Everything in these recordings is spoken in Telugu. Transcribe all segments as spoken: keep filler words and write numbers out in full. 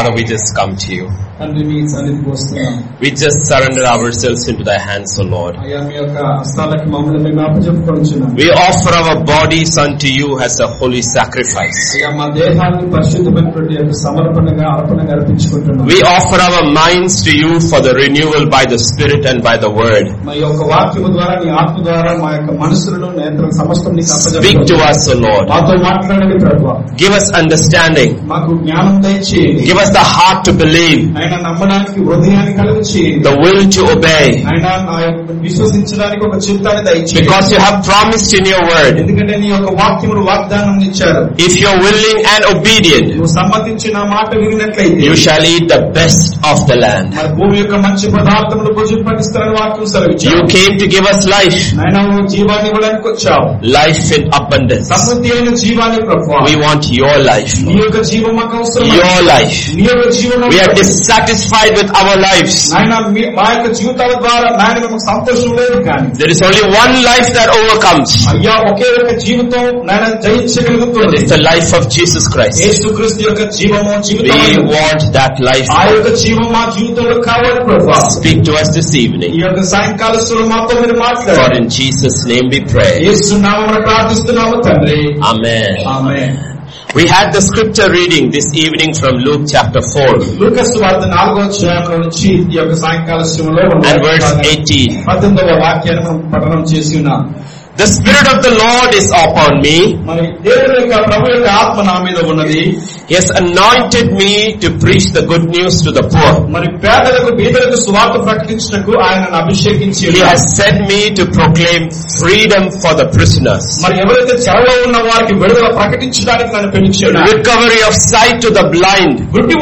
Father, we just come to you. We just surrender ourselves into thy hands, O Lord. We offer our bodies unto you as a holy sacrifice. We offer our minds to you for the renewal by the Spirit and by the Word. Speak to us, O Lord. Give us understanding. Give us the heart to believe, the will to obey, because you have promised in your word, if you are willing and obedient, you shall eat the best of the land. You came to give us life, life in abundance. We want your life, Lord. Your life. We are dissatisfied with our lives. There is only one life that overcomes. It is the life of Jesus Christ. We want that life. Speak to us this evening. For in Jesus' name we pray. Amen. Amen. We had the scripture reading this evening from Luke chapter four and verse eighteen. The Spirit of the Lord is upon me. He has anointed me to preach the good news to the poor. He has sent me to proclaim freedom for the prisoners, recovery of sight to the blind,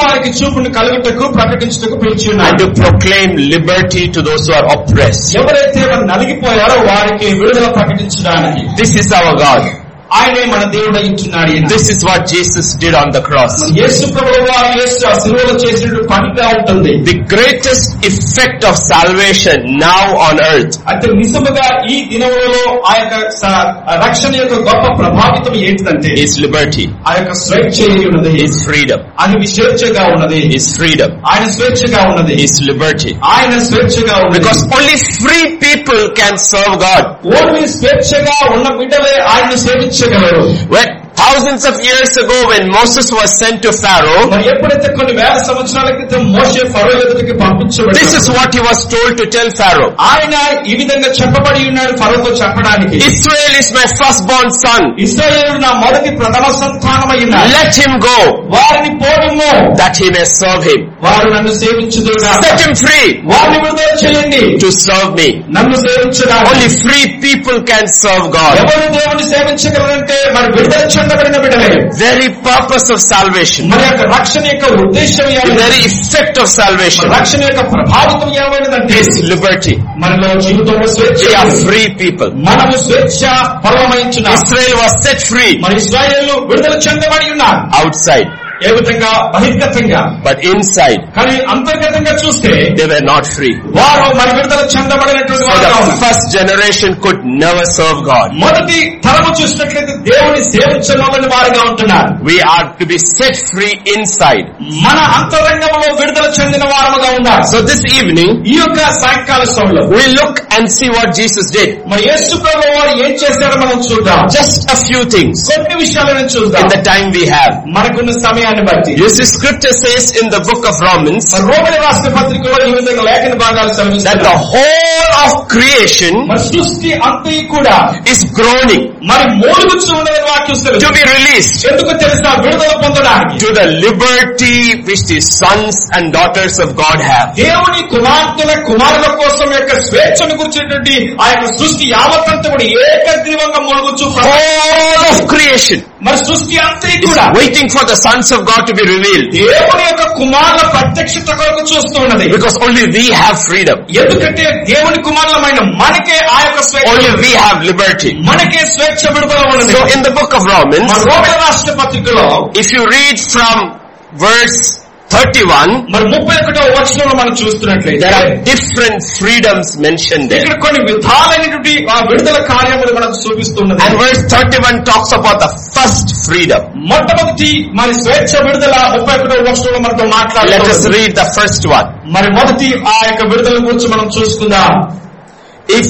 and to proclaim liberty to those who are oppressed. This is our God. This is what Jesus did on the cross. The greatest effect of salvation now on earth is liberty, is freedom, is freedom, is liberty. Because only free people can serve God. When thousands of years ago, when Moses was sent to Pharaoh, this is what he was told to tell Pharaoh. Israel is my firstborn son. Let him go, that he may serve him. Set him free to serve me. Only free people can serve God. Very purpose of salvation, the very effect of salvation is liberty. We are free people. Israel was set free outside, but inside they were not free. So the first generation could never serve God. We are to be set free inside. So this evening we look and see what Jesus did. Just a few things in the time we have. You see, scripture says in the book of Romans that the whole of creation is groaning to be released to the liberty which the sons and daughters of God have. All of creation is waiting for the sons of God to be revealed, because only we have freedom, only we have liberty. So in the book of Romans, if you read from verse thirty-one, మరి ముప్పై ఒకటవ వచనంలో మనం చూస్తున్నట్లయితే there are different freedoms mentioned there. ఇక్కడ కొన్ని విధాలైనటువంటి ఆ విడుదల కార్యములు మనకు చూపిస్తున్నది. And verse thirty-one talks about the first freedom. మొట్టమొదటి మరి స్వేచ్ఛ విడుదల ముప్పై ఒకటవ వచనంలో మనతో మాట్లాడుతుంది. Let us read the first one. మరి మొదటి ఆ యొక్క విడుదల గురించి మనం చూసుకుందాం. If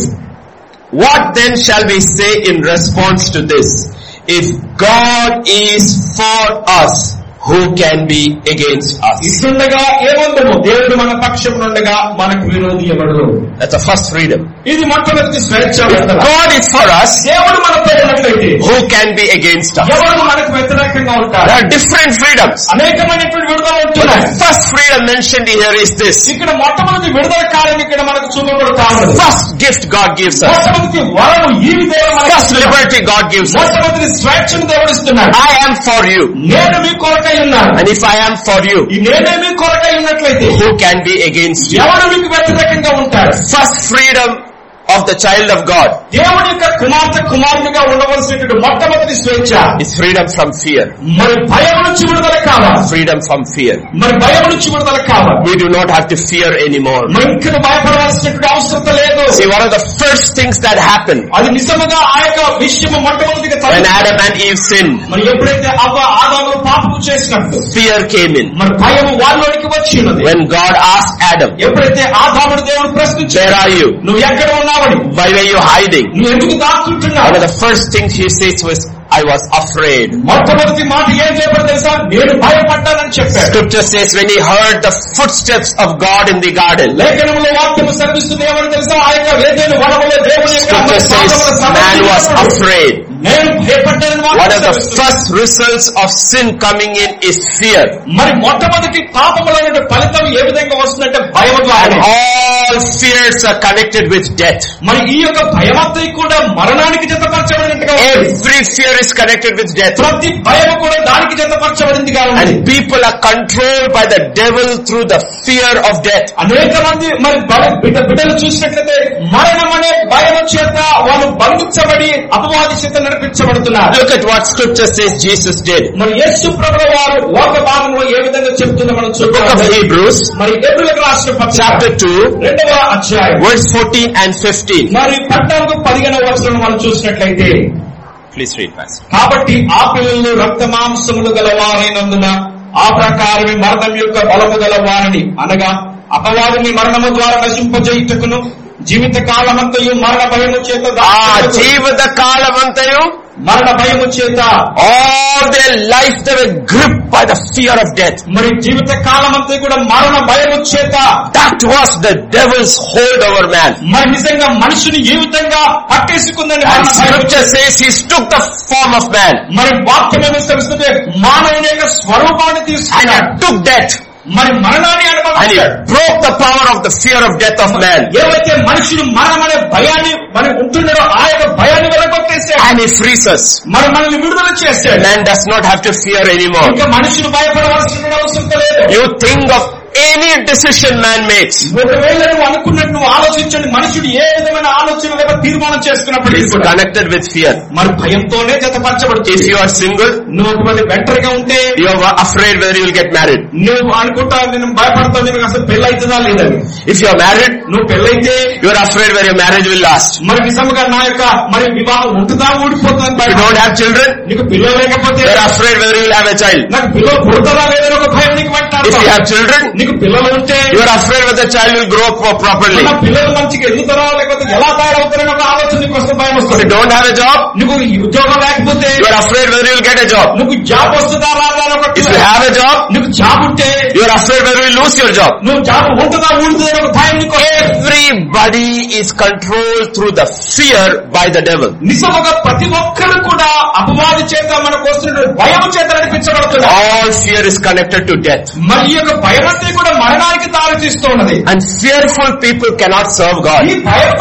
what then shall we say in response to this? If God is for us, who can be against us? ఇస్తుండగా ఏమందము దేవుడు మన పక్షమునుండగా మనకు విరోధి ఎవడు? That's the first freedom. ఇది మొట్టమొదటి స్వేచ్ఛ విడుదల. God is for us, దేవుడు మనతో ఉన్నట్లయితే who can be against us? ఎవరు మనకు వ్యతిరేకంగా ఉంటారు? There are different freedoms. అనేకమైనటువంటి విడుదల ఉంటున్నాయి. The first freedom mentioned here is this. ఇక్కడ మొట్టమొదటి విడుదల కార్యం ఇక్కడ మనకు చూపబడుతుంది. First gift God gives us. మొట్టమొదటి వరము ఈ దేవుడు మనకు First liberty God gives us. మొట్టమొదటి స్వేచ్ఛను దేవుడు ఇస్తున్నాడు. I am for you. నేను మీ కొరకై ఉన్నాను. And if I am for you, నేనే మీ కొరకై ఉన్నట్లయితే who can be against you? ఎవరు మీకు వ్యతిరేకంగా ఉంటారు? First freedom of the child of God దేవుని యొక్క కుమార్తె కుమారునిగా ఉండవలసినటువంటి మొట్టమొదటి స్వేచ్ఛ is freedom from fear. మరి భయం నుంచి విడుదల కావాలి. Freedom from fear. మరి భయం నుంచి విడుదల కావాలి. We do not have to fear anymore. మరి ఇంకా భయపడవలసినటువంటి అవసరం లేదు. See, one of the first things that happened అది నిజంగా ఆ యొక్క విషయం మొట్టమొదటిగా when Adam and Eve sinned, మరి ఎప్పుడైతే అవ్వ ఆదాము పాపము చేసినప్పుడు fear came in. మరి భయం వాళ్ళలోనికి వచ్చినది. When God asked Adam, ఎప్పుడైతే ఆదామును దేవుడు ప్రశ్నించాడు, where are you? నువ్వు ఎక్కడ ఉన్నావు? Why were you hiding? నువ్వు ఎందుకు దాక్కుంటున్నావు? One of the first things he says was, I was afraid. మొట్టమొదటి మాట ఏం చెప్పాడు తెలుసా? నేను భయపడ్డానని చెప్పాడు. Scripture says when he heard the footsteps of God in the garden, లేఖనములో వాక్యము సెలవిస్తుంది ఏమని తెలుసా? ఆ యొక్క ఏదైనా వనములో దేవుని యొక్క Scripture says man was afraid. నేను భయపడ్డానని One వాక్యం of the సెలవిస్తుంది. first results of sin coming in is fear. మరి మొట్టమొదటి పాపముల ఫలితం ఏ విధంగా వస్తుందంటే భయం ద్వారా. All fears are connected with death. మరి ఈ యొక్క భయమంతా కూడా మరణానికి జతపరచబడినట్టుగా ఉంది. Every fear is connected with death. ప్రతి భయం కూడా దానికి జతపరచబడిందిగా ఉంది. And people are controlled by the devil through the fear of death. అనేక మంది మరి బిడ్డ బిడ్డలు చూసినట్లయితే మరణం అనే భయం చేత వాళ్ళు బంధించబడి అపవాది చేత నడిపించబడుతున్నారు. Look at what scripture says Jesus did. మరి యేసు ప్రభువు వారు లోక భాగంలో ఏ విధంగా చెప్తుందో మనం Book of చూద్దాం. Hebrews, మరి హెబ్రీయులకు రాసిన పత్రిక chapter two, రెండవ అధ్యాయం verse fourteen and fifteen. మరి పద్నాలుగు పదిహేనవ వచనం మనం చూసినట్లయితే, Please read fast. కాబట్టి ఆ పిల్లలు రక్త మాంసములు గల వారైనందున ఆ ప్రకారమే మరణం యొక్క బలము గల వారిని అనగా అపవాదిని మరణము ద్వారా నశింపజేయుటకును జీవిత కాలమంతయు మరణ భయము చేత ఆ జీవిత కాలమంతయు మరణ భయము చేత all their life they were gripped by the fear of death. మరి జీవిత కాలమంతా కూడా మరణ భయము చేత That was the devil's hold over man. మరి నిజంగా మనుషుని ఏ విధంగా పట్టేసుకుందని And scripture says he took the form of man మరి వాక్యం ఏమో తెలుస్తుంది, మానవుని యొక్క స్వరూపాన్ని and తీసుకున్నాడు. he took death మరి మరణాన్ని and he అనుభవించాడు. broke the power of the fear of death of man. ఏవైతే మనుషులు మరణం అనే భయాన్ని మరి ఉంటున్నాడో ఆ యొక్క భయాన్ని వెలగొట్టేశాడు. And he frees us. మరి మనల్ని విడుదల చేశాడు. Man does not have to fear anymore. ఇంకా మనుషులు భయపడవలసిన అవసరం లేదు. You think of any decision man makes, ఒకవేళ నువ్వు అనుకున్నట్టు నువ్వు ఆలోచించండి, మనుషుడు ఏ విధమైన ఆలోచన లేదా తీర్మానం చేసుకున్నప్పటికీ is కూడా connected with fear. మరి భయంతోనే జతపరచబడుతుంది. If you are single, నువ్వు ఒకవేళ వెంటరిగా ఉంటే you are afraid whether you will get married. నువ్వు అనుకుంటావు నేను భయపడతావు, నేను అసలు పెళ్లి అవుతుందా లేదని. If you are married, నువ్వు పెళ్ళైతే you are afraid whether your marriage will last. మరి నిజంగా నా యొక్క మరి వివాహం ఉంటుందా ఊడిపోతుందని If you భయం. don't have children, నీకు పిల్లలు లేకపోతే you are afraid whether you will have a child. నాకు పిల్లలు పుడతారా లేదని ఒక భయం నీకు If you have children, నీకు పిల్లలు ఉంటే you are afraid whether the child will grow up properly. నా పిల్లలు మంచిగా ఎదుగుతారా లేకపోతే ఎలా తయారవుతారని ఒక ఆలోచన నీకు వస్తే భయం If వస్తుంది. you don't have a job, నీకు ఉద్యోగం లేకపోతే you are afraid whether you will get a job. నువ్వు జాబ్ వస్తుందా రాదా అని If ఒక you have a job, నీకు జాబ్ ఉంటే you are afraid whether you will lose your job. నువ్వు జాబ్ ఉంటుందా ఊడుతుందా అని ఒక భయం నీకు వస్తుంది. Everybody is controlled through the fear by the devil. నిజముగా ప్రతి ఒక్కరు కూడా అపవాది చేత మనకు వస్తున్న భయం చేత నడిపించబడుతుంది. All fear is connected to death. మరి ఈ యొక్క భయం అంతా కూడా మరణానికి దారి తీస్తూ ఉన్నది. And fearful people cannot serve God. ఈ భయంతో ఉన్న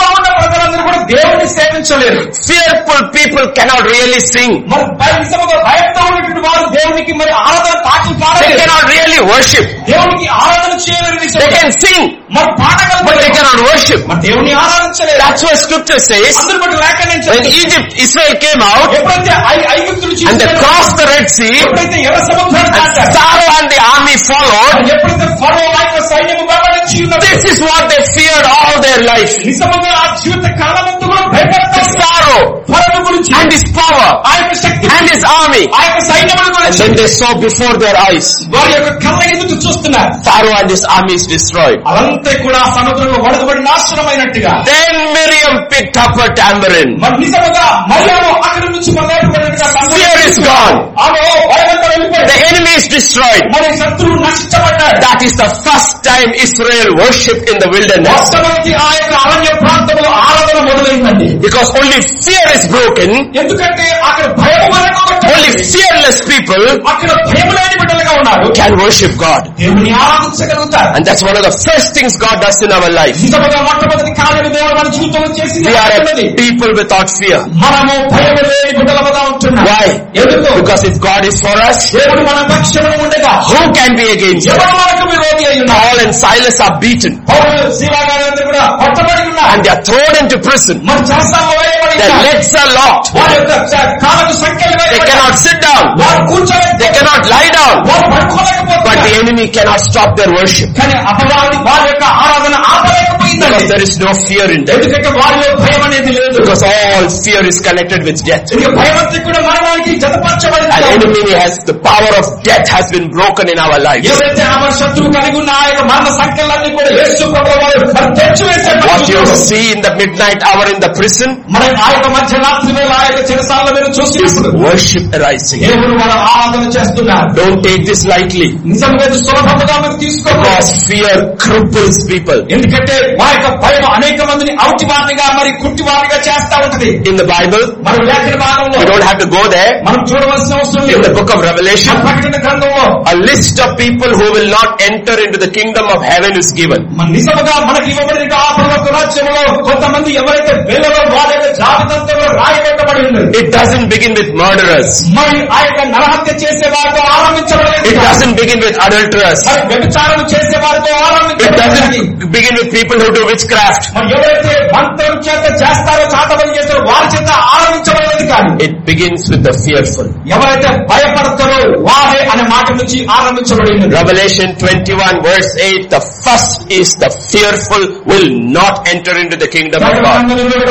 ప్రజలందరూ కూడా దేవుని సేవించలేరు. Fearful people cannot really sing. మరి భయంతో ఉన్నటువంటి వారు దేవునికి మరి ఆరాధన పాటలు పాడలేరు. They cannot really worship. దేవునికి ఆరాధన చేయలేరు. They can sing, మరి పాడగలరు, but they cannot worship. మరి దేవుని ఆరాధించలేరు. That's what scripture says. అందరూ బట్టి లేఖనం When Egypt, Israel came out, ఎప్పుడైతే ఐగుప్తులు and they crossed the Red Sea, ఎప్పుడైతే ఎర్ర సముద్రాన్ని and దాటారు, Pharaoh and the army followed, ఎప్పుడైతే ఫరో యొక్క సైన్యము వెంబడించి ఉన్నది, this is what they feared all their life. నిజంగా ఆ జీవిత కాలమంతా కూడా భయపడతారు. Pharaoh ఫరో గురించి and his power ఆ యొక్క శక్తి and his army. ఆ యొక్క సైన్యమును And గురించి then they saw before their eyes, వారి యొక్క కళ్ళ ఎదుట చూస్తున్నారు. Pharaoh and his army is destroyed. అదంతా కూడా సముద్రంలో వడదబడి నాశనమైనట్టుగా. Then Miriam picked up her tambourine. మరి నిజంగా మరియాము అక్కడి నుంచి మొదలుపెట్టినట్టుగా Fear is gone. ఆమె భయమంతా వెళ్ళిపోయింది. The enemy is destroyed. మరి శత్రువు నశించబడ్డాడు. That is the first time Israel worshipped in the wilderness. వాస్తవానికి ఆ యొక్క అరణ్య ప్రాంతంలో ఆరాధన మొదలైందండి. Because only fear is broken. ఎందుకంటే అక్కడ భయం వరకు Only fearless people అక్కడ భయం లేని బిడ్డలుగా ఉన్నారు. can worship God. దేవుని ఆరాధించగలుగుతారు. And that's one of the first things God does in our life. నిజంగా మొట్టమొదటి కార్యము దేవుడు మన జీవితంలో చేసింది. We are a people without fear. మనము భయం లేని బిడ్డలుగా ఉంటున్నాం. Why? ఎందుకు? Because if God is for us, దేవుడు మన పక్షమున ఉండగా who can be against us? ఎవరు మనకు విరోధి అయి ఉన్నారు? Paul and Silas are beaten పౌలు శీలా గారందరూ కూడా కొట్టబడి ఉన్నారు. and they are thrown into prison. మరి చెరసాలలో వేయబడి Their ఉన్నారు. legs are locked. వారి యొక్క కాళ్ళకు సంకెళ్ళు They వేయబడి cannot sit down. వారు కూర్చోలేక They cannot lie down. వారు But పడుకోలేకపోతున్నారు. the enemy cannot stop their worship. కానీ అపవాది వారి యొక్క ఆరాధన ఆపలేకపోయిందండి. Because there is no fear in them. ఎందుకంటే వారిలో భయం అనేది లేదు. Because all fear is connected with death. ఇక భయవంతి కూడా మరణానికి జతపరచబడింది. And enemy has, the power of death has been broken in our lives. ఎవరైతే ఆమె శత్రువు కలిగి ఉన్న ఆ యొక్క మరణ సంఖ్యలన్నీ కూడా యేసు ప్రభువు వారు తెచ్చివేశారు. What you see in the midnight hour in the prison మనం ఆ యొక్క మధ్యరాత్రి వేళ ఆ యొక్క చెరసాలలో మీరు is చూసినప్పుడు worship arising. దేవుడు మన ఆరాధన చేస్తున్నారు. Don't take this lightly. నిజంగా ఇది సులభంగా మీరు తీసుకోవాలి. Because fear cripples people. ఎందుకంటే మా యొక్క భయం అనేక మందిని అవుటివారిగా మరి కుట్టివారిగా చేస్తా ఉంటది. In the Bible, మన లేఖన భాగంలో you don't have to go there. మనం చూడవలసిన అవసరం In లేదు. the book of Revelation, ప్రకటన గ్రంథంలో a list of people who will not enter into the kingdom of heaven is given. మన నిజంగా మనకి ఇవ్వబడిన ఆ పరలోక రాజ్యంలో కొంతమంది ఎవరైతే వెళ్ళరో వారి యొక్క జాబితాలో రాయబెట్టబడి ఉన్నది. It doesn't begin with murderers. మరి ఆ యొక్క నరహత్య చేసే వారితో ఆరంభించబడలేదు. It doesn't begin with adulterers. మరి వ్యభిచారం చేసే వారితో It ఆరంభించబడలేదు. doesn't begin with people who do witchcraft. మరి ఎవరైతే మంత్రం చేత చేస్తారో చాతబడి చేస్తారో వారి చేత ఆరంభించబడలేదు. కానీ It begins with the fearful. ఎవరైతే భయపడతారో వారే అనే మాట నుంచి ఆరంభించబడింది. Revelation twenty-one verse eight, the first is the fearful will not enter into the kingdom of God.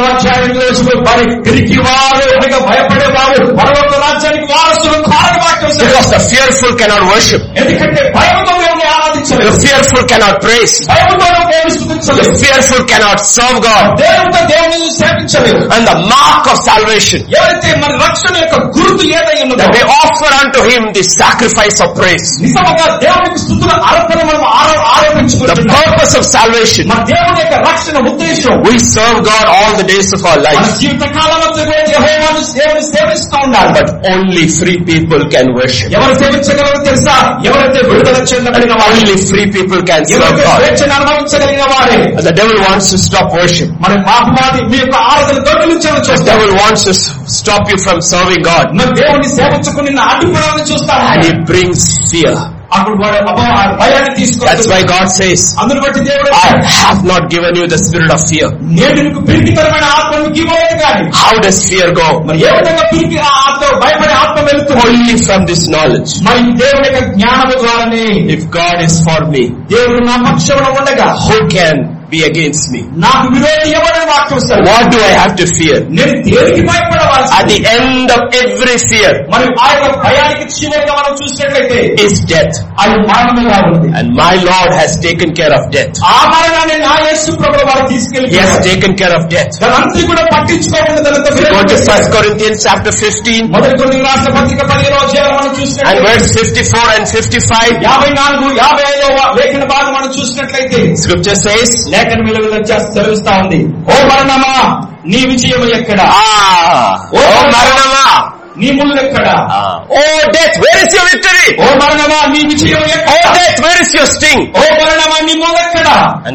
భయపడేవారు పరలోక రాజ్యానికి వారసులు కారని వాక్యం. Because the fearful cannot worship. ఎందుకంటే భయంతో దేవుని The ఆరాధించలేదు. fearful cannot praise. భయంతో దేవుని The స్తుతించలేదు. fearful cannot serve God. దేవునితో దేవుని సేవించలేదు. And the mark of salvation, ఎవరైతే మన రక్షణ యొక్క గుర్తు ఏదై ఉన్నదో that we offer unto him the sacrifice of praise. నిజంగా దేవునికి స్తుతుల అర్పణ మనం The ఆరోపించుకుంటున్నాం. purpose of salvation, మన దేవుని యొక్క రక్షణ ఉద్దేశం we serve God all the days of our మన life. జీవిత కాలం అంతా కూడా యెహోవాను దేవుని సేవిస్తూ ఉండాలి. But only free people can worship. ఎవరు సేవించగలరో తెలుసా? ఎవరైతే విడుదల చెందబడిన వారు, Only free people can serve ఎవరైతే God. స్వేచ్ఛను అనుభవించగలిగిన వారే. And the devil wants to stop worship. మన పాపవాది మీ యొక్క ఆరాధన దొంగిలించాలని The చూస్తాడు. devil wants to stop you from serving God. మన దేవుని సేవించుకుని అడ్డుపడాలని చూస్తాడు. And he brings fear. అప్పుడు వాడు అబ్బా ఆ భయాన్ని That's తీసుకొస్తాడు. why God says, అందును బట్టి దేవుడు I have not given you the spirit of fear. నేను నీకు పిరికితరమైన ఆత్మను ఇవ్వలేదు. కానీ How does fear go? మరి ఏ విధంగా పిరికి ఆ ఆత్మ భయపడే ఆత్మ వెళుతుంది? Only from this knowledge. మరి దేవుని యొక్క జ్ఞానము ద్వారానే. If God is for me, దేవుడు నా పక్షంలో ఉండగా who can be against me? నాకు విరోధి ఎవరని వాక్యం వస్తాడు. What do I have to fear? నేను దేనికి భయపడవాలి? At the end of every fear మరి ఆ యొక్క భయానికి చివరిగా మనం చూసినట్లయితే is death. అది మరణంగా ఉంది. And my Lord has taken care of death. ఆ మరణాన్ని నా యేసు ప్రభువు వారు తీసుకెళ్లి He has taken care of death. దానంతా కూడా పట్టించుకోకుండా దానంతా Go to First Corinthians chapter fifteen మొదటి కొన్ని రాష్ట్ర పత్రిక పదిహేనవ అధ్యాయం మనం and చూసినట్లయితే verse fifty-four and fifty-five. యాభై నాలుగు యాభై ఐదవ లేఖన భాగం మనం చూసినట్లయితే Scripture says, లేఖన విలువలు సెలవిస్తా ఉంది. ఓ మరణమా నీ విజయం ఎక్కడ? Ah, oh Maranama. నీ ముళ్ళు ఎక్కడ? Ah, oh death, where is your victory? ఓ మరణమా నీ విజయం ఎక్కడ? Oh death, where is your sting? ఓ మరణమా నీ ముళ్ళు ఎక్కడ? And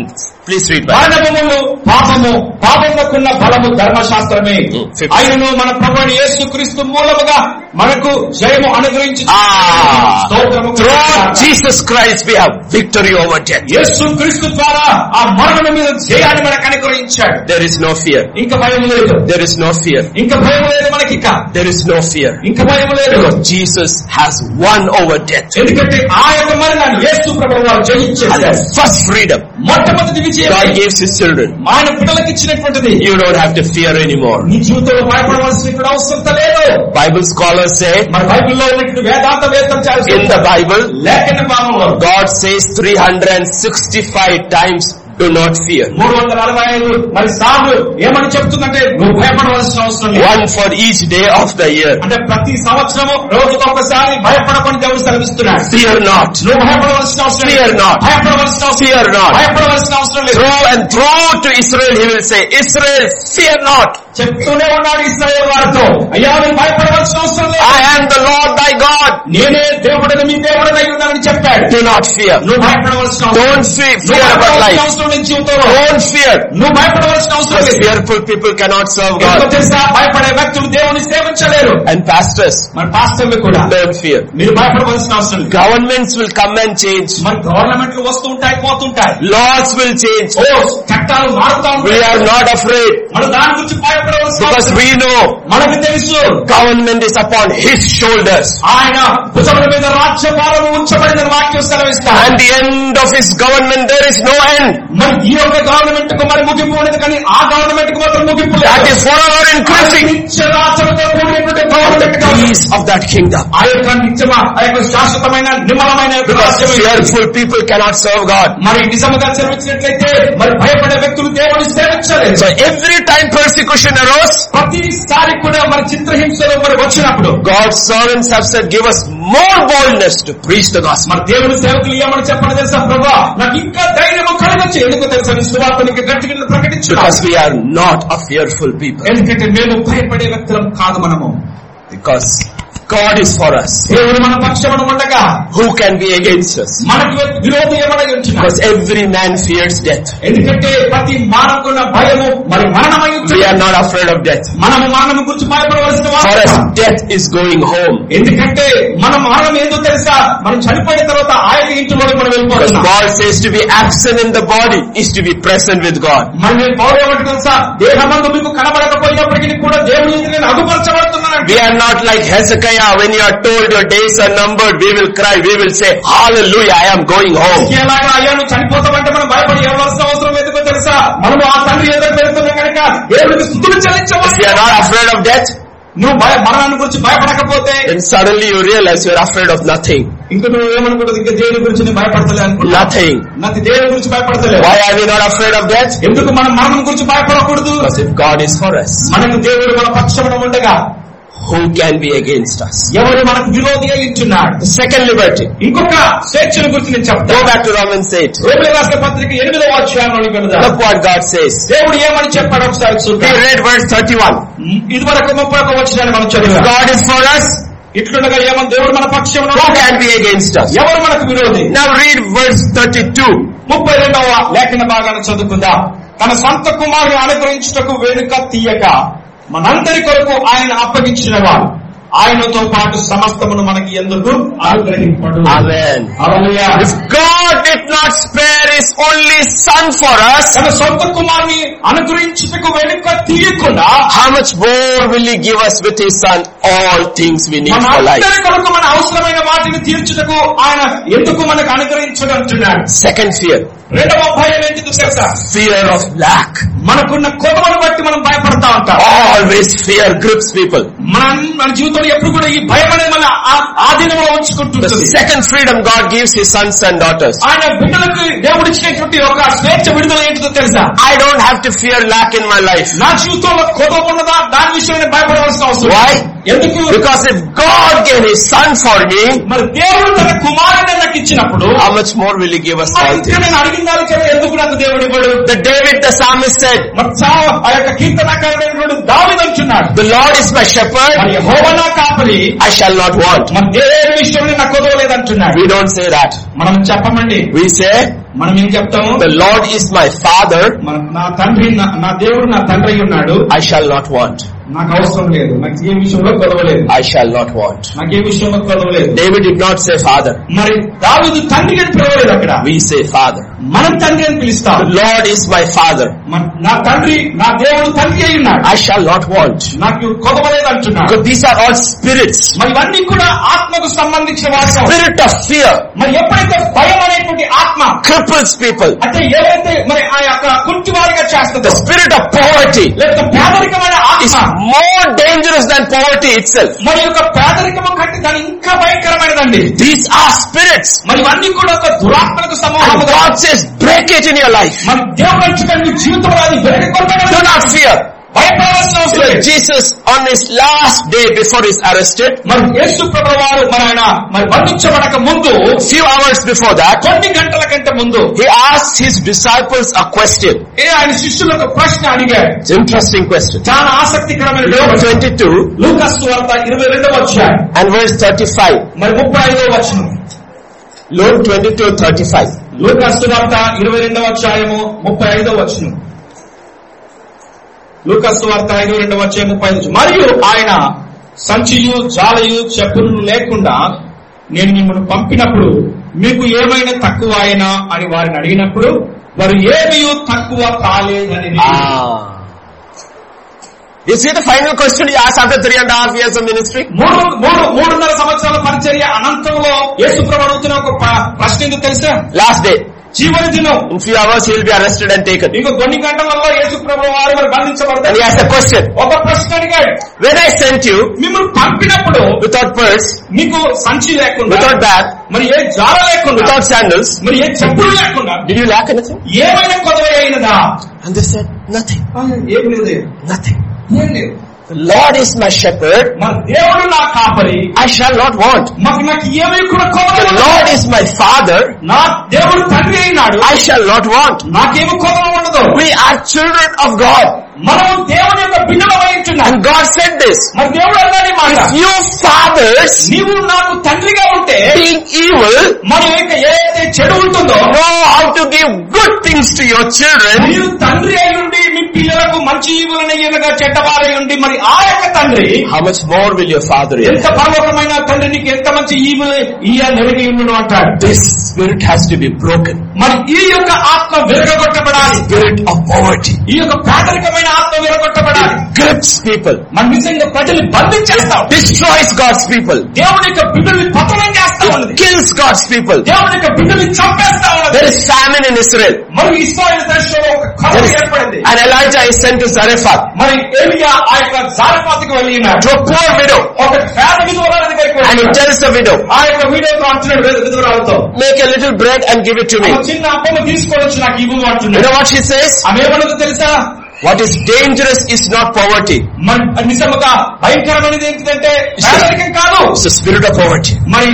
Please read by. మరణము పాపము, పాపముకున్న బలము ధర్మశాస్త్రమే. ఆయనను మన ప్రభువైన యేసుక్రీస్తు మూలముగా మనకు జయము అనుగ్రహించి స్తోత్రము. Through Jesus Christ we have victory over death. యేసుక్రీస్తు ద్వారా ఆ మరణం మీద జయాన్ని మనకు అనుగ్రహించాడు. There is no fear. ఇంకా భయం లేదు. There is no fear. ఇంకా భయం లేదు మనకి. ఇక there is no fear. ఇంకా భయం లేదు. Because Jesus has won over death. ఎందుకంటే ఆ యొక్క మరణాన్ని యేసు ప్రభువు వారు జయించేశారు. First freedom మొట్టమొదటి విజయం God gives his children. ఆయన పిల్లలకు ఇచ్చినటువంటిది. You don't have to fear anymore. నీ జీవితంలో భయపడవలసిన అవసరం లేదు. Bible scholars say, మన బైబిల్లో ఉన్నటువంటి వేదాంత వేదం in the Bible లేఖన భాగంలో God says three hundred sixty-five times do not fear. మూడు వందల అరవై ఐదు మరి సార్లు ఏమని చెప్తుందంటే నువ్వు భయపడవలసిన అవసరం లేదు. One for each day of the year. అంటే ప్రతి సంవత్సరము రోజుకు ఒకసారి భయపడకుండా దేవుడు సెలవిస్తున్నాడు. Fear not. నువ్వు భయపడవలసిన అవసరం లేదు. Fear not. భయపడవలసిన అవసరం Fear not. భయపడవలసిన అవసరం లేదు. Through and through to Israel he will say, Israel, fear not. చెప్తూనే ఉన్నాడు ఇశ్రాయేలు వారితో, అయ్యా నువ్వు భయపడవలసిన అవసరం లేదు. I am the Lord thy God. నేనే దేవుడని మీ దేవుడనై ఉన్నానని చెప్పాడు. Do not fear. నువ్వు భయపడవలసిన అవసరం Don't fear, fear about life. జీవితంలో Don't fear. నువ్వు భయపడవలసిన అవసరం లేదు. Fearful people cannot serve God. తెలుసా భయపడే వ్యక్తులు దేవుని సేవించలేరు. And pastors, మన పాస్టర్లు కూడా don't fear. మీరు భయపడవలసిన అవసరం లేదు. Governments will come and change. మన గవర్నమెంట్లు వస్తూ ఉంటాయి పోతుంటాయి. Laws will change. ఓ చట్టాలు మారుతా ఉంటాయి. We are not afraid. మన దాని గురించి భయపడవలసిన because we know మనకు తెలుసు government is upon his shoulders. ఆయన భుజముల మీద రాజ్యభారము ఉంచబడిన వాక్యం సెలవిస్తాడు. And the end of his government there is no end. మరి ఈ యొక్క గవర్నమెంట్ కు మరి ముగింపు ఉండదు, కానీ ఆ గవర్నమెంట్ కు మాత్రం ముగింపు లేదు. That is forever increasing. నిత్యరాజ్యముతో కూడినటువంటి government the peace of that kingdom. ఆ యొక్క నిత్యమ ఆ యొక్క శాశ్వతమైన నిమ్మలమైన రాజ్యం. Fearful people cannot serve God. మరి నిజముగా సేవించినట్లయితే మరి భయపడే వ్యక్తులు దేవుని సేవించలేరు. So every time persecution arose, ప్రతిసారి కూడా మరి చిత్రహింసలు మరి వచ్చినప్పుడు God's servants have said, give us more boldness to preach the gospel. మరి దేవుని సేవకులు ఏమని చెప్పండి తెలుసా, ప్రభువా నాకు ఇంకా ధైర్యము కలగచ్చు. ఎందుకు తెలుసా, నీ సువార్తని గట్టిగా ప్రకటించు. Because we are not a fearful people. ఎందుకంటే మేము భయపడే వ్యక్తులం కాదు మనము. Because God is for us. దేవుడు మన పక్షమున ఉండగా who can be against us? మనకు విరోధి ఎవడై ఉంచును? Because every man fears death. ఎందుకంటే ప్రతి మానవుకున్న భయము మరి మరణమై ఉంటుంది. We are not afraid of death. మనము మరణం గురించి భయపడవలసిన వారు. For us death is going home. ఎందుకంటే మన మరణం ఏందో తెలుసా, మనం చనిపోయిన తర్వాత ఆయన ఇంటిలోకి మనం వెళ్ళిపోతున్నాం. God says to be absent in the body is to be present with God. మరి నేను పౌలు ఏమంటే తెలుసా, దేహమందు మీకు కనబడకపోయినప్పటికీ కూడా దేవుని ఎదుట నేను అగుపరచబడుతున్నాను. We are not like Hezekiah. When you are told your days are numbered, we will cry, we will say, hallelujah, I am going home. ఎలాగా అయ్యా నువ్వు చనిపోతామంటే మనం భయపడి ఎవరిసిన అవసరం ఎందుకో తెలుసా, మనము ఆ తండ్రి ఎదురు పెడుతున్నాం కనుక దేవుడికి స్తుతులు చెల్లించవచ్చు. If you are not afraid of death, నువ్వు భయ మరణాన్ని గురించి భయపడకపోతే then suddenly you realize you are afraid of nothing. ఇంకా నువ్వు ఏమనుకుంటుంది, ఇంకా దేవుని గురించి నేను భయపడతలే అనుకుంటా. Nothing. నాకు దేవుని గురించి భయపడతలేదు. Why are we not afraid of death? ఎందుకు మనం మరణం గురించి భయపడకూడదు? Because if God is for us, మనకు దేవుడు మన పక్షమున ఉండగా who can be against us? ఎవరు మనకు విరోధి అయి ఉంటున్నాడు? The second liberty. ఇంకొక స్వేచ్ఛను గురించి నేను చెప్తాను. Go back to Romans eight. రోమీయుల రాసిన పత్రిక ఎనిమిదవ అధ్యాయంలోకి వెళదాం. Look what God says. దేవుడు ఏమని చెప్పాడు ఒకసారి We చూద్దాం. read verse thirty-one. ఇదివరకు ముప్పై ఒక వచనాన్ని మనం చదివాం. God is for us, ఇట్లుండగా ఏమని దేవుడు మన పక్షమున who can be against us? ఎవరు మనకు విరోధి? Now read verse thirty-two. ముప్పై రెండవ లేఖన భాగాన్ని చదువుకుందాం. తన సొంత కుమారుని అనుగ్రహించుటకు వెనుక తీయక మనందరి కొరకు ఆయన అప్పగించిన వాడు ఆయనతో పాటు సమస్తమును మనకి ఎందుకు అనుగ్రహింపడు. Amen. Hallelujah. If God did not spare his only son for us, తన సొంత కుమారుని అనుగ్రహించుటకు వెనుక తీయకుండా how much more will he give us with his son all things we need for life? మనందరి కొరకు మన అవసరమైన వాటిని తీర్చుటకు ఆయన ఎందుకు మనకు అనుగ్రహించడు అంటున్నాడు. Second fear. రెండవ భయం ఏంటిదో తెలుసా? Fear of lack. మనకున్న కొదవను బట్టి మనం భయపడతా ఉంటాం. Always fear grips people. మన మన జీవితంలో ఎప్పుడు కూడా ఈ భయం అనేది మన ఆధీనంలో ఉంచుకుంటుంది. The second freedom God gives his sons and daughters. ఆయన బిడ్డలకు దేవుడు ఇచ్చినటువంటి ఒక స్వేచ్ఛ విడుదల ఏంటిదో తెలుసా? I don't have to fear lack in my life. నా జీవితంలో కొదవ ఉన్నదా దాని విషయమే భయపడవలసిన అవసరం. Why? ఎందుకు? Because if God gave his son for me, మరి దేవుడు తన కుమారుని నాకు ఇచ్చినప్పుడు how much more will he give us all things? నేను అడిగిన దానికన్నా ఎందుకు నాకు దేవుడు ఇవ్వడు? The David the psalmist said, said, ఆ యొక్క కీర్తనకారుడైనటువంటి దావీదు అంటున్నాడు, the Lord is my shepherd, యెహోవా నా కాపరి, I shall not want. మన దేని విషయంలో నాకు కొదవలేదు అంటున్నాడు. We don't say that. మనం చెప్పమండి. We say, మనం ఏం చెప్తాము? the Lord is my father, నా తండ్రి నా దేవుడు నా తండ్రి ఉన్నాడు, I shall not want. నాకు అవసరం లేదు, నాకు ఏ విషయంలో కొదవలేదు. I shall not want. నాకు ఏ విషయంలో కొదవలేదు. David did not say father. మరి దావీదు తండ్రి అని పిలవలేదు అక్కడ. We say father. మనం తండ్రి అని పిలుస్తాం. The Lord is my father. నా తండ్రి నా దేవుడు తండ్రి అయి ఉన్నాడు. I shall not want. నాకు కొదవలేదు అంటున్నాడు. Because these are all spirits. మరి ఇవన్నీ కూడా ఆత్మకు సంబంధించిన వారు. Spirit of fear. మరి ఎప్పుడైతే భయం అనేటువంటి ఆత్మ cripples people. అంటే ఏదైతే మరి ఆ యొక్క కుంటివారిగా చేస్తుందో. The spirit of poverty. లేకపోతే పేదరికమైన ఆత్మ more dangerous than poverty itself. మరి యొక్క పేదరికము కంటే దాని ఇంకా భయంకరమైనదండి. These are spirits. మరి ఇవన్నీ కూడా ఒక దురాత్మక సమూహము. God says break it in your life. మరి దేవుడు అంటున్నాడు నీ జీవితంలో అది విరగొట్టడం. Do not fear. భయపడాల్సిన అవసరం లేదు. Jesus on his last day before he is arrested, మరి యేసు ప్రభువారు మరి ఆయన మరి బంధించబడక ముందు few hours before that, కొన్ని గంటల కంటే ముందు he asked his disciples a question. ఏ ఆయన శిష్యులకు ప్రశ్న అడిగాడు. It's an interesting question. చాలా ఆసక్తికరమైన Luke twenty-two లూకాసు సువార్త ఇరవై రెండవ అధ్యాయం and verse thirty-five. మరి ముప్పై ఐదవ వచనం. Luke twenty-two thirty-five. లూకాసు సువార్త ఇరవై రెండవ అధ్యాయము ముప్పై ఐదవ వచనం. లూకాసు వార్త ఐదు రెండవ అధ్యాయం ముప్పై ఐదు. మరియు ఆయన సంచియు జాలయు చెప్పులు లేకుండా నేను మిమ్మల్ని పంపినప్పుడు మీకు ఏమైనా తక్కువ అయినా అని వారిని అడిగినప్పుడు వారు ఏమీ తక్కువ కాలేదని. You see the final question he asked after three and a half years of ministry? మూడు మూడు మూడున్నర సంవత్సరాల పరిచర్య అనంతంలో యేసు ప్రభువు అడుగుతున్న ఒక ప్రశ్న ఎందుకు తెలుసా? Last day. చివరి దినం. In few hours he will be arrested and taken. ఇంకో కొన్ని గంటలలో యేసు ప్రభువు వారు మరి బంధించబడతారు. And he asked a question. ఒక ప్రశ్న అడిగాడు. When I sent you, మిమ్మల్ని పంపినప్పుడు without purse, మీకు సంచి లేకుండా, without bag, మరి ఏ జాల లేకుండా, without sandals, మరి ఏ చెప్పులు లేకుండా, did you lack anything? ఏమైనా కొదవ అయినదా? And they said nothing. ఏం లేదు. Nothing. ఏం లేదు. The Lord is my shepherd. మన దేవుడు నా కాపరి. I shall not want. మాకు నాకు ఏమీ కూడా కొదవ. The Lord is my father. నా దేవుడు తండ్రి అయినాడు. I shall not want. నాకేమీ కొదవ ఉండదు. We are children of God. మనం దేవుని యొక్క బిడ్డలమై ఉంటున్నాం. And God said this. మరి దేవుడు అన్నాడు మాట. You fathers, నీవు నాకు తండ్రిగా ఉంటే, being evil, మరి ఏదైతే చెడు ఉంటుందో, know how to give good things to your children. మీరు తండ్రి అయి ఉండి మీ పిల్లలకు మంచి ఈవులను ఇయ్యగా చెడ్డవారై ఉండి మరి ఆ యొక్క తండ్రి how much more will your father in ఎంత పరలోకమైన తండ్రి నీకు ఎంత మంచి ఈవులు ఇయ్యగలిగి ఉండును అంటాడు. This spirit has to be broken. మరి ఈ యొక్క ఆత్మ విరగొట్టబడాలి. Spirit of poverty. ఈ యొక్క పేదరికమైన ఆత్మ విరగొట్టబడాలి. Grips people. మన నిజంగా ప్రజల్ని బంధించేస్తాం. Destroys God's people. దేవుని యొక్క బిడ్డల్ని పతనం చేస్తా ఉన్నది. Kills God's people. దేవుని యొక్క బిడ్డల్ని చంపేస్తా ఉన్నది. There is famine in Israel. మరి ఇశ్రాయేలు దేశంలో ఒక కరువు ఏర్పడింది. And Elijah is sent to Zarephath. మరి ఎలీయా ఆ యొక్క జారెఫాతుకు వెళ్ళి ఉన్నాడు. To a poor widow. ఒక పేద విధవరాలి దగ్గరికి వెళ్ళి And he tells the widow, ఆ యొక్క విడోతో అంటున్నాడు విధవరాలతో, make a little bread and give it to me. చిన్న అప్పము తీసుకొని వచ్చి నాకు ఇవ్వు You అంటున్నాడు. know what she says? ఆమె ఏమన్నదో తెలుసా? What is dangerous is not poverty. నిజముగా భయంకరమైనది ఏంటంటే పేదరికం కాదు. It's the spirit of poverty. మరి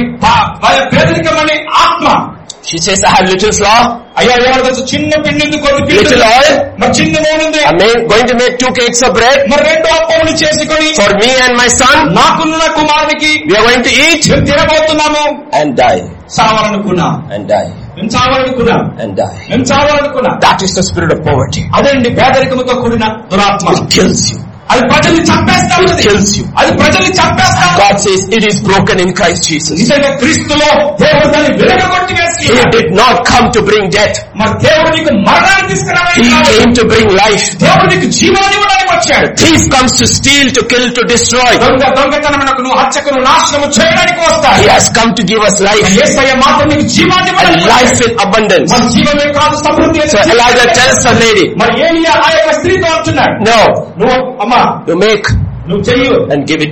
పేదరికం అనే ఆత్మ. She says, I have little flour. అయ్యా ఏమన్నా చిన్న పిండి కొద్ది little oil. మరి చిన్న నూనె ఉంది. I'm going to make two cakes of bread. మరి రెండు అప్పములు చేసుకొని for me and my son. నాకున్న నా కుమారునికి we are going to eat. మేము తినబోతున్నాము. and die. సావాలనుకున్నా. and die. మేము చావాలనుకున్నా. and die. మేము చావాలనుకున్నా. That is the spirit of poverty. అదండి పేదరికముతో కూడిన దురాత్మ. It kills you. అది ప్రజల్ని చంపేస్తా ఉన్నది. kills you. అది ప్రజల్ని చంపేస్తా. God says it is broken in Christ Jesus. నిజంగా క్రీస్తులో దేవుడు దాన్ని విరగొట్టి వేసి. He did not come to bring death. మరి దేవుడు నీకు మరణాన్ని తీసుకురావడానికి He came to bring life. దేవుడు నీకు జీవాన్ని ఇవ్వడానికి వచ్చాడు. Thief comes to steal, to kill, to destroy. దొంగ దొంగతనమునకు నువ్వు హత్యకును నాశనము చేయడానికి వస్తాడు. He has come to give us life. యేసయ్య మాత్రం నీకు జీవాన్ని ఇవ్వడానికి and life in abundance. మన జీవమే కాదు సమృద్ధి. So Elijah tells the lady, మరి ఏలియా ఆ యొక్క స్త్రీతో అంటున్నాడు, no, నువ్వు అమ్మా you make నువ్వు చెయ్యు and give it to me.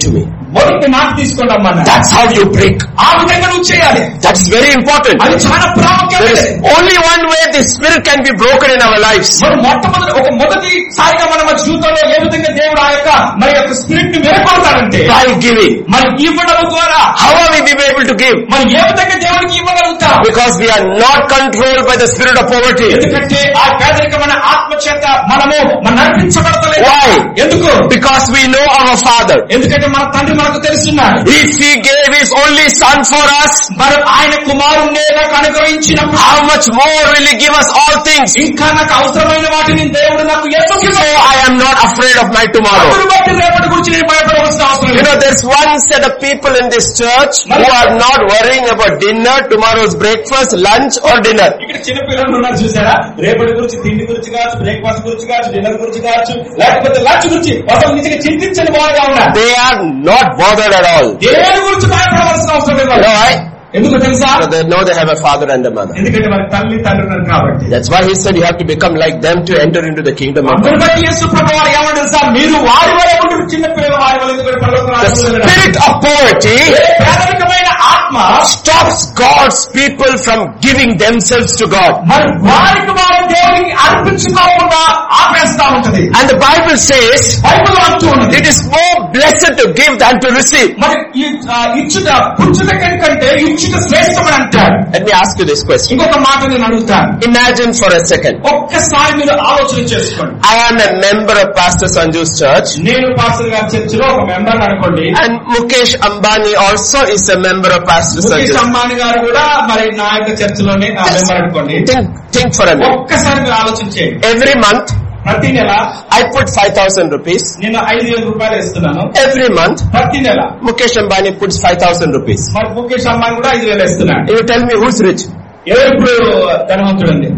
మొదటి మాట తీసుకొని రమ్మన్నారు. That's how you break. ఆ విధంగా నువ్వు చేయాలి. That's very important. అది చాలా ప్రాముఖ్యమైనది. There is only one way the spirit can be broken in our lives. మరి మొట్టమొదటి ఒక మొదటిసారిగా మన జీవితంలో ఏ విధంగా దేవుడు ఆ యొక్క మరి యొక్క స్పిరిట్ ని మేల్కొల్తాడంటే by giving. మరి ఇవ్వడం ద్వారా. How are we be able to give? మరి ఏ విధంగా దేవుడికి ఇవ్వగలుగుతాం? Because we are not controlled by the spirit of poverty. ఎందుకంటే ఆ పేదరికమైన ఆత్మ చేత మనము మన నడిపించబడతలేదు. Why? ఎందుకు? Because we know our Father. ఎందుకంటే మన తండ్రి మనకు తెలుసున్నాడు. If He gave His only Son for us, మరి ఆయన కుమారుణ్ణి నాకు అనుగ్రహించినప్పుడు how much more will He give us all things? ఇంకా నాకు అవసరమైన వాటిని దేవుడు నాకు ఎందుకు ఇవ్వడు? So I am not afraid of my tomorrow. అందును బట్టి రేపటి గురించి నేను భయపడవలసిన అవసరం లేదు. You know, there's one set of people in this church who are not worrying about dinner, tomorrow's breakfast, lunch or dinner. ఇక్కడ చిన్న పిల్లలు ఉన్నారు చూసారా? రేపటి గురించి, తిండి గురించి కావచ్చు, బ్రేక్ఫాస్ట్ గురించి కావచ్చు, డిన్నర్ గురించి కావచ్చు, లేకపోతే లంచ్ గురించి అసలు నిజంగా చింతించని వారుగా ఉన్నారు. They are not bothered at all. దేని గురించి భయపడవలసిన అవసరం లేదు. No, I ఎందుకు తెలుసా? They know they have a father and a mother. ఎందుకంటే వారి తల్లి తండ్రి ఉన్నారు కాబట్టి. That's why He said you have to become like them to enter into the kingdom of God. అందును బట్టి యేసు ప్రభువారు ఏమన్నాడు తెలుసా? మీరు వారి వలె ఉండు, చిన్న పిల్లల వారి వలె ఎందుకంటే పరలోక రాజ్యంలో The spirit of poverty పేదరికమైన ఆత్మ stops God's people from giving themselves to God. మరి వారికి వారు దేవునికి అర్పించుకోకుండా ఆపేస్తా ఉంటది. And the Bible says Bible అంటూ ఉన్నది, it is more blessed to give than to receive. మరి ఇచ్చుట పుచ్చుట కంటే ఇచ్చుట శ్రేష్టమని అంటారు. Let me ask you this question. ఇంకొక మాట నేను అడుగుతాను. Imagine for a second. ఒక్కసారి మీరు ఆలోచన చేసుకోండి. I am a member of Pastor Sanju's church. నేను పాస్టర్ గారి చర్చిలో ఒక మెంబర్ అనుకోండి. And Mukesh Ambani also is a member of Pastor Sanju's. Mukesh Ambani గారు కూడా మరి నా యొక్క చర్చిలోనే నా మెంబర్ అనుకోండి. Think, think for a minute. ఒక్కసారి మీరు ఆలోచన చేయండి. Every month ప్రతి నెల I put five thousand rupees. నేను ఐదు వేల రూపాయలు ఇస్తున్నాను. Every month ప్రతి నెల Mukesh Ambani puts five thousand rupees. మరి ముఖేష్ అంబానీ కూడా ఐదు వేలు ఇస్తున్నాడు. You tell me who's rich? ఎవరు ఇప్పుడు ధనవంతుడండి?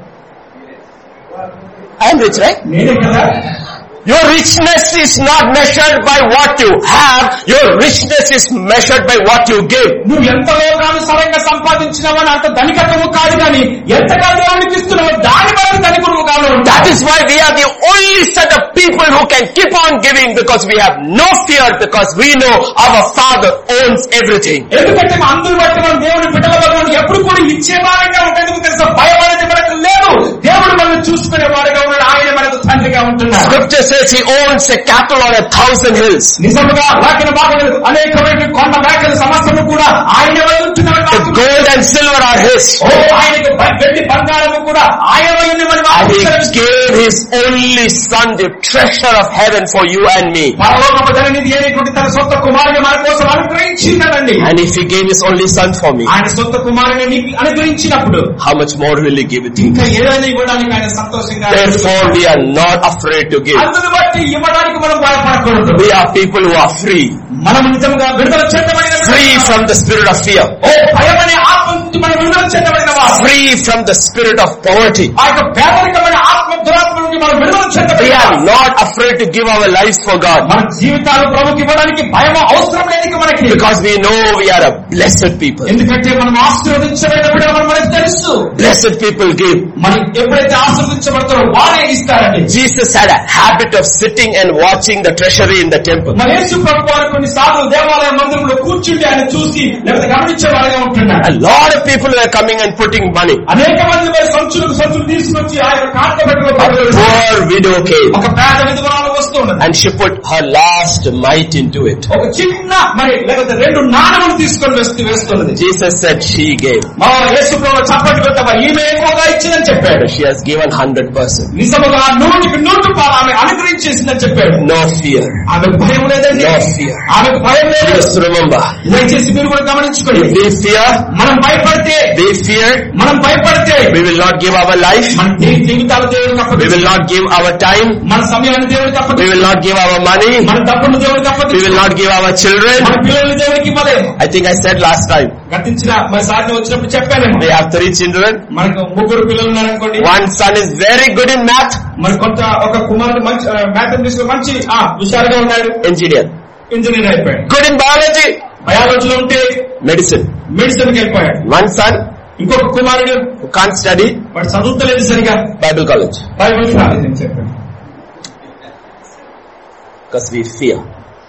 I am rich, right? నేనే కదా. Your richness is not measured by what you have. Your richness is measured by what you give. నువ్వు ఎంత లోకానుసారంగా సంపాదించినవని అంత ధనికత్వము కాదు కానీ ఎంతగా దేవునికి ఇస్తున్నావో దాని బట్టి ధనికుడు కాదు. That is why we are the only set of people who can keep on giving, because we have no fear, because we know our Father owns everything. ఎందుకంటే అందరూ బట్టి మనం దేవుని బిడ్డలుగా ఎప్పుడు కూడా ఇచ్చేవారంగా ఉండేందుకు తెలుసా? భయం అనేది మనకు లేదు. దేవుడు మనల్ని చూసుకునే వాడుగా ఉన్నాడు. ఆయన మనకు తండ్రిగా ఉంటున్నాడు. Scripture says He owns a cattle on a thousand hills. నిజముగా వాక్య భాగంలో అనేకమైన కొండ మేకల సమస్తము కూడా ఆయన ఉంటున్నాడు. The gold and silver are His. ఓ ఆయనకు వెండి బంగారము కూడా ఆయన ఉన్నమని And He gave His only Son, the treasure of heaven, for you and me. పరలోకపు ధననిధి అయినటువంటి తన సొంత కుమారుని మన కోసం అనుగ్రహించిందండి. And if He gave His only Son for me, ఆయన సొంత కుమారుని నీకు అనుగ్రహించినప్పుడు how much more will He give it to you? ఇంకా ఏదైనా ఇవ్వడానికి ఆయన సంతోషంగా. Therefore we are not afraid to give. అందును బట్టి ఇవ్వడానికి మనం భయపడకూడదు. We are people who are free. మనం నిజంగా విడుదల చెందబడిన, free from the spirit of fear. ఓ భయమనే ఆత్మ నుంచి మనం విడుదల చెందబడిన వారు. Free from the spirit of poverty. ఆ యొక్క పేదరికమైన ఆత్మ దురాత్మ నుండి మనం విడుదల చెందబడిన. We are not afraid to give our lives for God. మన జీవితాలు ప్రభువుకి ఇవ్వడానికి భయం అవసరం లేదు మనకి. Because we know we are a blessed people. ఎందుకంటే మనం ఆశీర్వదించబడిన బిడ్డలు మనకు తెలుసు. Blessed people give. మనం ఎప్పుడైతే ఆశీర్వదించబడతారో వారే ఇస్తారండి. Jesus had a habit of sitting and watching the treasury in the temple. మన యేసు ప్రభువారు కొన్ని సార్లు దేవాలయ మందిరంలో కూర్చుండి ఆయన చూసి లేకపోతే గమనించే వారిగా ఉంటున్నారు. A lot of people were coming and putting money. అనేక మంది మరి సంచులకు సంచులు తీసుకొచ్చి ఆయన కాంత పెట్టుకో. Poor widow came. ఒక పేద విధవరాలు వస్తూ ఉన్నది. And she put her last mite into it. ఒక చిన్న మరి లేకపోతే రెండు నాణములు తీసుకొని వేస్తూ వేస్తున్నది. Jesus said she gave. మా యేసు ప్రభువు చప్పట్లు కొట్టవా ఈమె ఎక్కువగా ఇచ్చిందని చెప్పాడు. She has given one hundred percent. నిజముగా నూటికి నూరు రూపాయలు ఆమె అనుగ్రహించేసిందని చెప్పాడు. No fear. ఆమెకు భయం లేదండి. No fear. ఆమెకు భయం లేదు. Just remember. దయచేసి మీరు కూడా గమనించుకోండి. If we fear, మనం భయపడితే, we fear, మనం భయపడితే we will not give our life. మన జీవితాలు దేవుడికి అప్పగించాలి. We will not give our time. మన సమయాన్ని దేవుడికి We అప్పగించాలి. will not give our money. మన డబ్బును దేవుడికి We అప్పగించాలి. will not give our children. మన పిల్లల్ని దేవుడికి ఇవ్వలేము. I think I said last time. గతించిన మరి సాధ్యం వచ్చినప్పుడు చెప్పాను. We have three children. మనకు ముగ్గురు పిల్లలు ఉన్నారనుకోండి. One son is very good in math. మరి కొంత ఒక కుమారుడు మంచి మ్యాథమెటిక్స్ లో మంచి హుషారుగా ఉన్నాడు. Engineer. ఇంజనీర్ అయిపోయాడు. Good in biology. బయాలజీలో ఉంటే Medicine. మెడిసిన్ కి వెళ్ళిపోయాడు. One son ఇంకొక కుమారుడు who can't study. వాడు చదువుతలేదు సరిగా. Bible college. బైబిల్ రాలేదు అని చెప్పాడు. Because we fear.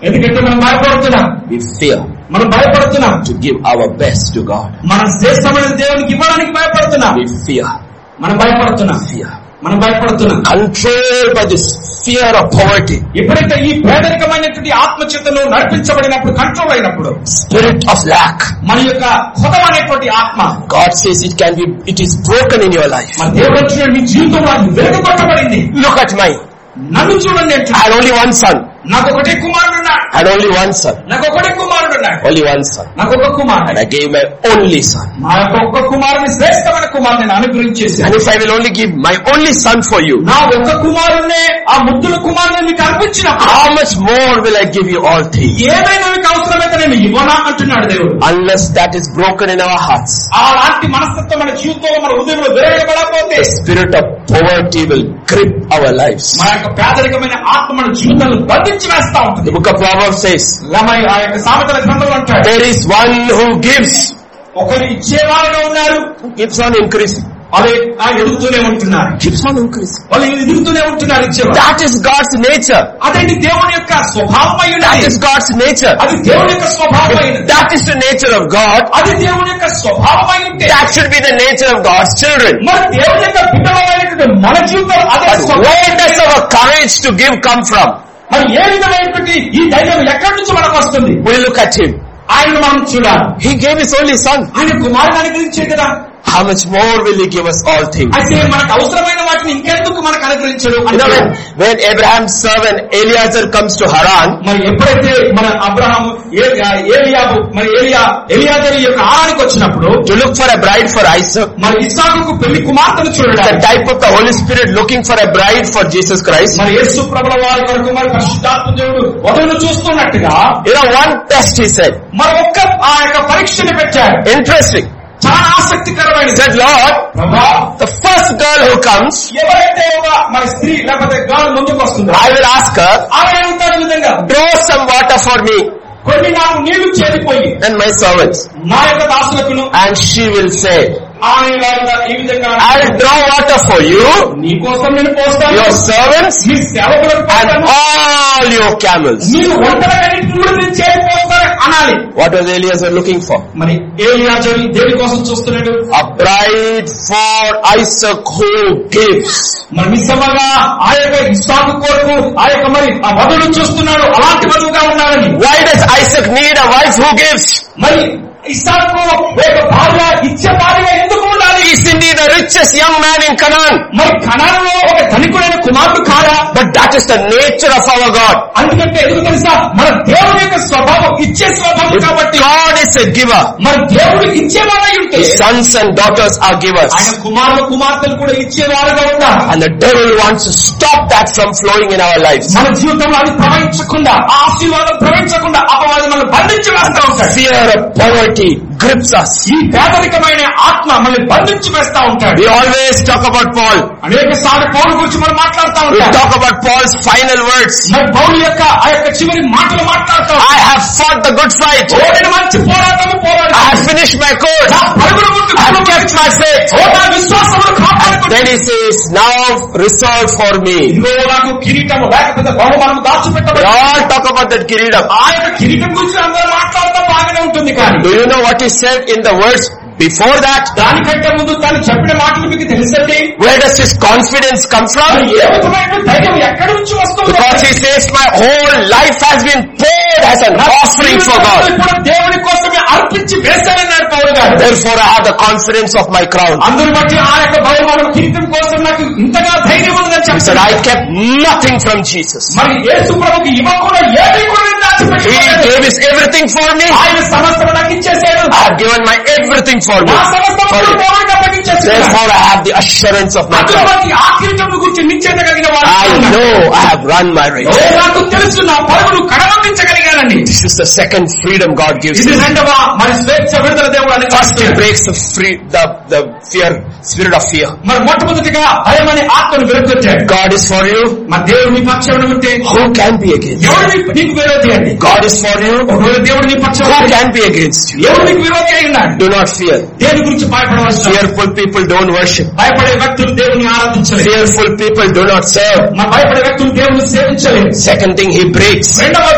ఎందుకంటే మనం భయపడుతున్నాం. We fear. మనం భయపడుతున్నాం. To give our best to God. మన శ్రేష్టమైన దేవునికి ఇవ్వడానికి భయపడుతున్నాం. We fear. మనం భయపడుతున్నాం. Fear. మనం భయపడుతున్నాం. Controlled by this fear of poverty. ఎప్పుడైతే ఈ పేదరికమైనటువంటి ఆత్మచేతను నడిపించబడినప్పుడు, కంట్రోల్ అయినప్పుడు, spirit of lack, మన యొక్క హృదయమైనటువంటి ఆత్మ, God says it can be, it is broken in your life. మన దేవుడు అంటున్నాడు మీ జీవితంలో అది వెలుగుపట్టబడింది. Look at mine. నన్ను చూడండి. I had only one son. నాకు ఒకటే కుమారుడు ఉన్నాడు. I had only one son. నాకు ఒకటే కుమారుడు ఉన్నాడు. Only one son. నాకు ఒక కుమారుడు. And I gave my only son. నా యొక్క ఒక్క కుమారుని శ్రేష్టమైన కుమారుని అనుగ్రహించేశాను. And if I will only give my only son for you, నా ఒక్క కుమారుణ్ణే ఆ ముద్దుల కుమారుని మీకు అర్పించిన, how much more will I give you all things? ఏదైనా మీకు అవసరమైతే నేను ఇవ్వనా అంటున్నాడు దేవుడు. Unless that is broken in our hearts, అలాంటి మనస్తత్వం మన జీవితంలో, మన హృదయంలో విరగబడకపోతే, the spirit of poverty will grip our lives. మన యొక్క పేదరికమైన ఆత్మ మన జీవితాలను బంధించి వేస్తా ఉంటుంది. The book of Proverbs says, ఆ యొక్క సామెతల గ్రంథంలో అంటాడు, there is one who gives, ఒకరు ఇచ్చేవారుగా ఉన్నారు, keeps on increasing. అదే ఎదుగుతూనే ఉంటున్నారు, keeps on increasing. వాళ్ళు ఎదుగుతూనే ఉంటున్నారు ఇచ్చేవారు. That is God's nature. అదేంటి దేవుని యొక్క స్వభావమైనది. That is God's nature. అది దేవుని యొక్క స్వభావమైనది. That is the nature of God. అది దేవుని యొక్క స్వభావమైనది. That should be the nature of God's children. మరి దేవుని యొక్క బిడ్డలమైనటువంటి మన జీవితం అదే స్వభావం. Where does our courage to give come from? మరి ఏ విధమైనటువంటి ఈ ధైర్యం ఎక్కడి నుంచి మనకు వస్తుంది? We look at him. ఆయన మనం చూడాలి. He gave his only son. ఆయన కుమారుని అనుగ్రహించే కదా. How much more will he give us all things? అయితే మనకు అవసరమైన వాటిని ఇంకెందుకు మనకు అనుగ్రహించడు? You know, when, when Abraham's servant Eliezer comes to Haran, మరి ఎప్పుడైతే మన అబ్రహాం ఏలియాబు మరి ఏలియా ఎలియాజరు యొక్క ఆరానికి వచ్చినప్పుడు to look for a bride for Isaac, మరి ఇస్సాకుకు పెళ్లి కుమార్తెను చూడడానికి, the type of the Holy Spirit looking for a bride for Jesus Christ, మరి యేసు ప్రభుల వారి కొరకు మరి పరిశుద్ధాత్మ దేవుడు వధువును చూస్తున్నట్టుగా, you know, one test he said, మరి ఒక్క ఆ యొక్క పరీక్షను పెట్టాడు. interesting. చాలా ఆసక్తికరమైనది. Said, Lord, the first girl who comes, ఎవరైతే ఒక మరి స్త్రీ లేకపోతే గర్ల్ ముందుకు వస్తుందో, I will ask her, ఆమె అడుగుతాడు విధంగా, draw some water for me కొన్ని నాకు నీళ్లు చేరిపోయి and my servants, నా యొక్క దాసులకును, and she will say, ఆమె ఈ విధంగా, I will draw water for you, నీ కోసం నేను పోస్తాను, your servants, నీ సేవకులకు and పోస్తాను, all your camels. నీవు ఒంటరిగా కూడా నేను చేరిపోస్తాను అనాలి. What was Eliezer looking for? మరి ఏలియాజరు దేని కోసం చూస్తున్నాడు? A bride for Isaac who gives. మరి నిజంగా ఆ యొక్క ఇస్సాకు కొరకు ఆ యొక్క మరి ఆ వధువును చూస్తున్నాడు, అలాంటి వధువుగా ఉన్నాడని. Why does Isaac need a wife who gives? మరి ఇస్సాకు ఒక భార్య ఇచ్చే భార్య ఎందుకు ఉండాలి? Is indeed the richest young man in Canaan. మరి కనానులో ఒక ధనికుడైన కుమారుడు కాదా? But that is the nature of our God. అందుకంటే ఎందుకు తెలుసా? మన దేవుని యొక్క స్వభావం ఇచ్చే స్వభావం కాబట్టి. God is a giver. మరి దేవుడు ఇచ్చేవాడై ఉంటే, His sons and daughters are givers. ఆయన కుమారులు కుమార్తెలు కూడా ఇచ్చేవారుగా ఉన్నారు. And the devil wants to stop that from flowing in our lives. మన జీవితంలో అది ప్రవహించకుండా, ఆ ఆశీర్వాదం ప్రవహించకుండా అపవాది మనం బంధించి వేస్తా ఉంటాడు. Fear of poverty grips us. ఈ పేదరికమైన ఆత్మ మనల్ని బంధించి వేస్తా ఉంటాడు. We always talk about Paul. అనేక సార్లు పౌలు గురించి మనం మాట్లాడుతా We ఉంటాం. talk about Paul's final words. మరి పౌలు యొక్క ఆ యొక్క చివరి మాటలు మాట్లాడుతాం. I have fought the good fight. ఓ నేను మంచి పోరాటము పోరాడాను. I have finished my course. నా పరుగును ముట్టి I have kept my faith. ఓ నా విశ్వాసమును కాపాడుకున్నాను. Then he says, now resolve for me. ఇదిగో నాకు కిరీటము లేకపోతే బహుమానము దాచిపెట్టబడి. We all talk about that kiridam. ఆ యొక్క కిరీటం గురించి అందరూ మాట్లాడటం బాగానే ఉంటుంది, కానీ Do you know what he said in the words before that? దానికంటే ముందు తను చెప్పిన మాటలు మీకు తెలుసండి. Where does his confidence come from? ఏ విధమైన ధైర్యం ఎక్కడి నుంచి వస్తుంది? Because he says, my whole life has been paid as an offering for God. ఇప్పుడు దేవుని కోసమే అర్పించి వేశానన్నాడు పౌలు గారు. Therefore I have the confidence of my crown. అందుని బట్టి ఆ యొక్క బహుమానం కిరీటం కోసం నాకు ఇంతగా ధైర్యం ఉందని He said, చెప్పాడు. I kept nothing from Jesus. మరి యేసు ప్రభువుకి ఇవ్వకుండా ఏమీ కూడా నేను He దాచిపెట్టలేదు. gave his everything for me. ఆయన సమస్తం నాకు ఇచ్చేసాడు. I have given my everything for me. నా సమస్తం For you. నాకు ఇచ్చేసాడు. Therefore I have the assurance of my అందుని crown. బట్టి ఆ కిరీటం గురించి నిశ్చయత కలిగిన వాడు. I know I have run my race. ఓ నాకు తెలుసు నా పరుగును కడగందించగలిగానండి. This is the second freedom God gives ఇది us. రెండవ మరి స్వేచ్ఛ విడుదల దేవుడు అని First he breaks the free, the, the fear, spirit of fear. మరి మొట్టమొదటిగా భయం అనే ఆత్మను విరగొట్టాడు. God is for you. మరి దేవుడు నీ పక్షాన ఉంటే Who can be against you? ఎవరు నీ- నీకు విరోధి అండి? God is for you. ఒకవేళ దేవుడు నీ పక్షాన Who ఉంటే can be against you? ఎవరు నీకు విరోధి అయి ఉన్నాడు? Do not fear. దేని గురించి భయపడవలసిన? Fearful people don't worship. భయపడే వ్యక్తులు దేవుని ఆరాధించలేదు. Fearful people do not serve. మరి భయపడే వ్యక్తులు దేవుని సేవించలేదు. Second thing, he breaks. రెండవది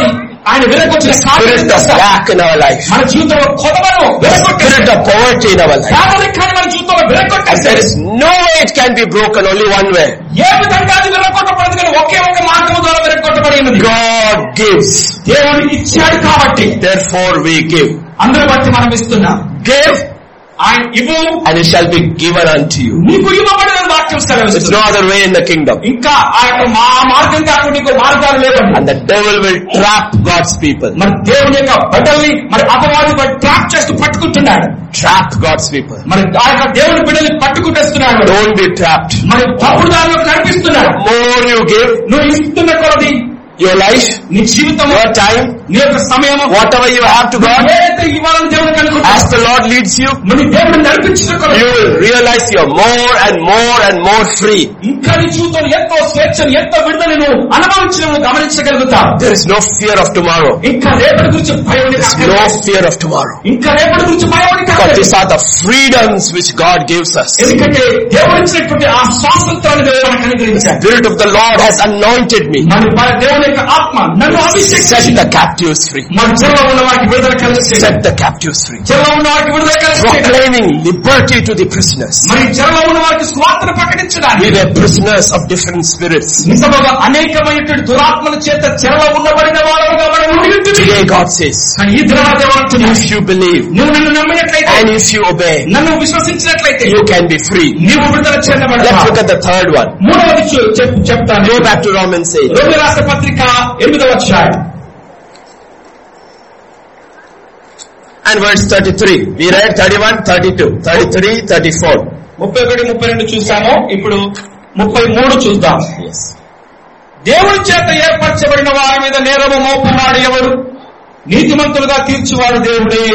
ఆయన విరగొట్టిన spirit of lack in our life, మన జీవితంలో కొదవను విరగొట్టాడు. spirit of poverty in our life. పేదరికాన్ని మన జీవితంలో విరగొట్టాడు. There is no way it can be broken, only one way. ఏ విధంగా అది విరగొట్టబడదు కానీ ఒకే ఒక మార్గం ద్వారా విరగొట్టబడినది. God gives. దేవుడు ఇచ్చాడు కాబట్టి Therefore we give. అందరూ బట్టి మనం ఇస్తున్నాం. Give ఆయన ఇవ్వు and it shall be given unto you. నీకు ఇవ్వబడిన వాక్యం సెలవిస్తుంది. There's no other way in the kingdom. ఇంకా ఆ యొక్క మా మార్గం కాకుండా నీకు మార్గాలు లేవండి. And the devil will trap God's people. మరి దేవుని యొక్క బిడ్డల్ని మరి అపవాది ట్రాప్ చేస్తూ పట్టుకుంటున్నాడు. Trap God's people. మరి ఆ యొక్క దేవుని బిడ్డల్ని పట్టుకుంటేస్తున్నాడు. Don't be trapped. మరి తప్పుడు దానిలో కనిపిస్తున్నాడు. More you give, నువ్వు ఇస్తున్న కొలది your life, నీ జీవితం, your time, నీ యొక్క సమయం, whatever you have to God, ఏదైతే ఇవ్వాలని దేవుడికి అనుకుంటున్నావు, as the Lord leads you, మరి దేవుడు నడిపించిన కొలది you will realize you are more and more and more free. ఇంకా నీ జీవితంలో ఎంతో స్వేచ్ఛను ఎంతో విడుదలను అనుభవించడం గమనించగలుగుతావు. There is no fear of tomorrow. ఇంకా రేపటి గురించి భయం There is no fear of tomorrow. ఇంకా రేపటి గురించి భయం Because these are the freedoms which God gives us. ఎందుకంటే దేవుడు ఇచ్చినటువంటి ఆ స్వాతంత్రాన్ని దేవుడు మనకు అనుగ్రహించాడు. Spirit of the Lord has anointed me. మన దేవుని యొక్క ఆత్మ నన్ను అభిషేకించి Set the captives free. మన చెరలో ఉన్న వారికి విడుదల కలిగించాడు. Set the captives free. చెరలో ఉన్న వారికి విడుదల కలిగించాడు. Proclaiming liberty to the prisoners. మరి చెరలో ఉన్న వారికి స్వాతంత్రం ప్రకటించడానికి We were prisoners of different spirits. నిజముగా అనేకమైనటువంటి దురాత్మల చేత చెరలో ఉండబడిన వారుగా మనం ఉండి Today God says, కానీ ఈ దినాన దేవుడు అంటున్నాడు, if you believe నువ్వు నన్ను నమ్మినట్లయితే and if you obey, నన్ను విశ్వసించినట్లయితే you can be free. నీవు విడుదల Let's చేయబడతావు. look at the third one. మూడవది చూ- చెప్- చెప్తాను. Go back to Romans eight. రోమీయుల రాసిన పత్రిక ఎనిమిదవ అధ్యాయం And verse thirty-three. We read thirty-one, thirty-two, thirty-three, thirty-four. ముప్పై ఒకటి ముప్పై రెండు చూసాము. ఇప్పుడు ముప్పై మూడు చూద్దాం. Yes. దేవుడి చేత ఏర్పరచబడిన వారి మీద నేరము మోపువాడు ఎవడు? నీతిమంతులుగా తీర్చువాడు దేవుడే.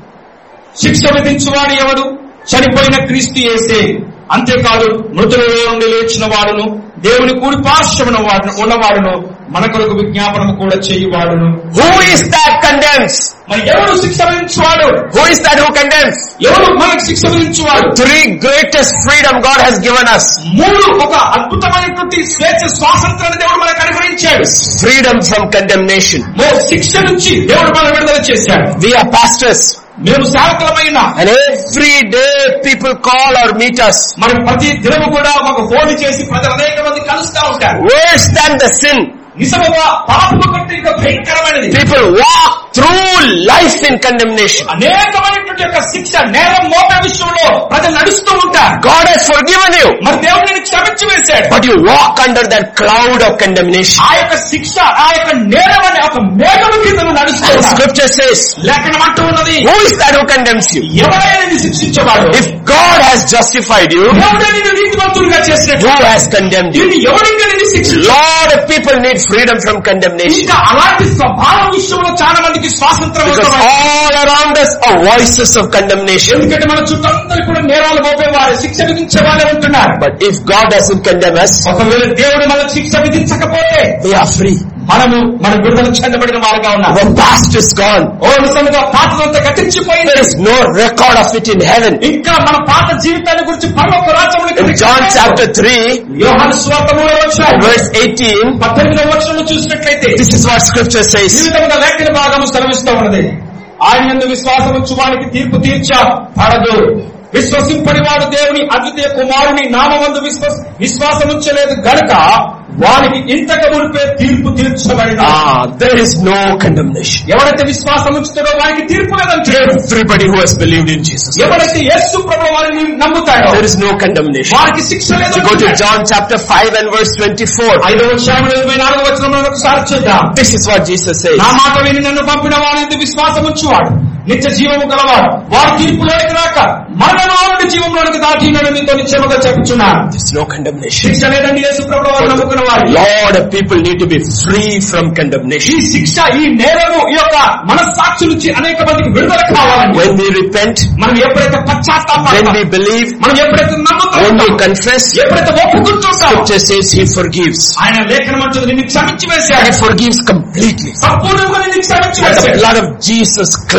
శిక్ష విధించువాడు ఎవడు? చనిపోయిన క్రీస్తు యేసే. అంతేకాదు మృతులలో నుండి లేచిన వాడును దేవుని కూడి పార్శ్వమున వాడును ఉన్నవాడును మన కొరకు విజ్ఞాపనము కూడా చేయువాడును. Who is that condemns? మరి ఎవడు శిక్ష విధించువాడు? Who is that who condemns? ఎవడు మనకు శిక్ష విధించువాడు? Three greatest freedom God has given us. మూడు ఒక అద్భుతమైనటువంటి స్వేచ్ఛ స్వాతంత్రాన్ని దేవుడు మనకు అనుగ్రహించాడు. Freedom from condemnation. ఓ శిక్ష నుంచి దేవుడు మనం విడుదల చేశాడు. We are pastors. మేము సేవకులమైన And every day people call or meet us. మరి ప్రతి దినము కూడా మాకు ఫోన్ చేసి ప్రజలు అనేక మంది కలుస్తా ఉంటారు. Worse than the sin. నిజముగా పాపము కంటే ఇంకా భయంకరమైనది. People walk through life in condemnation. అనేకమైనటువంటి యొక్క శిక్ష నేరం మోపే విషయంలో ప్రజలు నడుస్తూ ఉంటారు. God has forgiven you, మరి దేవుడు నిన్ను క్షమించి వేశాడు. but you walk under that cloud of condemnation. ఆ యొక్క శిక్ష ఆ యొక్క నేరం అనే ఒక మేఘము కింద నువ్వు నడుస్తూ And ఉన్నావు. scripture says, లేఖనం అంటూ ఉన్నది, who is that who condemns you? ఎవరైనా నిన్ను శిక్షించేవాడు? If God has justified you, దేవుడే నిన్ను నీతిమంతుడిగా చేసినట్టు who has condemned you? నిన్ను ఎవరింకా నిన్ను శిక్షించాడు? Lot of people need freedom from condemnation. ఇంకా అలాంటి స్వభావం విషయంలో చాలా మందికి స్వాతంత్రం Because అవసరం. all around us are voices of condemnation. ఎందుకంటే మన చుట్టూ కూడా నేరాలు మోపేవారు శిక్ష విధించే వాళ్ళే ఉంటున్నారు. But if God doesn't condemn us, ఒకవేళ దేవుడు మనకు శిక్ష విధించకపోతే we are free. మనము మన విడుదల చెందబడిన వారుగా ఉన్నాం. Our past is gone. ఓ నిజంగా పాతదంతా గతించిపోయింది. There is no record of it in heaven. ఇంకా మన పాత జీవితాన్ని గురించి పరలోక రాజ్యంలో In John chapter three, యోహాను సువార్త మూడవ అధ్యాయం verse eighteen, పద్దెనిమిదవ వచనంలో చూసినట్లయితే this is what scripture ఈ says. విధంగా లేఖన భాగము సెలవిస్తూ ఉన్నది, ఆయన యందు విశ్వాసం ఉంచు వానికి తీర్పు తీర్చ పడదు. విశ్వసింపని వాడు దేవుని అద్వితీయ కుమారుని నామమందు విశ్వాస విశ్వాసం ఉంచలేదు గనుక వానికి ఇంతకు మునిపే తీర్పు తీర్చబడిన. Ah, there is no condemnation. ఎవరైతే విశ్వాసం ఉంచుతాడో వారికి తీర్పు లేదంటే. Everybody who has believed in Jesus, ఎవరైతే యేసు ప్రభువు వారిని నమ్ముతాడో there is no condemnation. వారికి శిక్ష లేదు. You go to John chapter five and verse twenty-four. ఐదవ అధ్యాయం ఇరవై నాలుగవ వచనంలో ఒకసారి చూద్దాం. This is what Jesus says. నా మాట విని నన్ను పంపిన వాడి విశ్వాసం ఉంచువాడు నిత్య జీవము గలవాడు, వాడు తీర్పులోకి రాక మరణంలోని జీవంలోనికి దాటినని మీతో నిశ్చయముగా చెప్పుచున్నాను. There is no condemnation. శిక్ష లేదండి యేసు ప్రభువు వారిని నమ్ముకున్న వారు. Lord of people need to be free from condemnation. ఈ శిక్ష ఈ నేరము ఈ యొక్క మనస్సాక్షి నుంచి అనేక మందికి విడుదల కావాలండి. When we repent, మనం ఎప్పుడైతే when పశ్చాత్తాపడతామో, we believe, మనం ఎప్పుడైతే when నమ్ముతామో, we confess, ఎప్పుడైతే ఒప్పుకుంటామో, scripture says He forgives. ఆయన లేఖనం అంటుంది నిన్ను క్షమించి వేశాడు. He forgives completely. సంపూర్ణంగా నిన్ను క్షమించి And the వేశాడు. blood of Jesus cleanses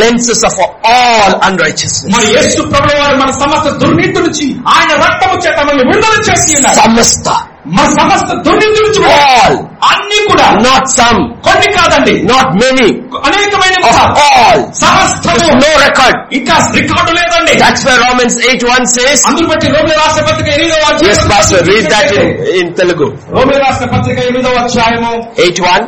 of all unrighteousness. మరి యేసు ప్రభువు వారు మన సమస్త దుర్నీతి నుంచి ఆయన రక్తము చేత మనల్ని విడుదల చేసి ఉన్నారు. Samasta. మన సమస్త దుర్నీతి నుంచి all. అన్ని కూడా, not some, కొన్ని కాదండి, not many, అనేకమైన all. సమస్తము. no record. ఇంకా రికార్డు లేదండి. That's why Romans eight one says. అందును బట్టి రోమీయుల రాసిన పత్రిక ఎనిమిదవ అధ్యాయం. Yes pastor, read that in, in Telugu. రోమీయుల రాసిన పత్రిక ఎనిమిదవ అధ్యాయము eight one.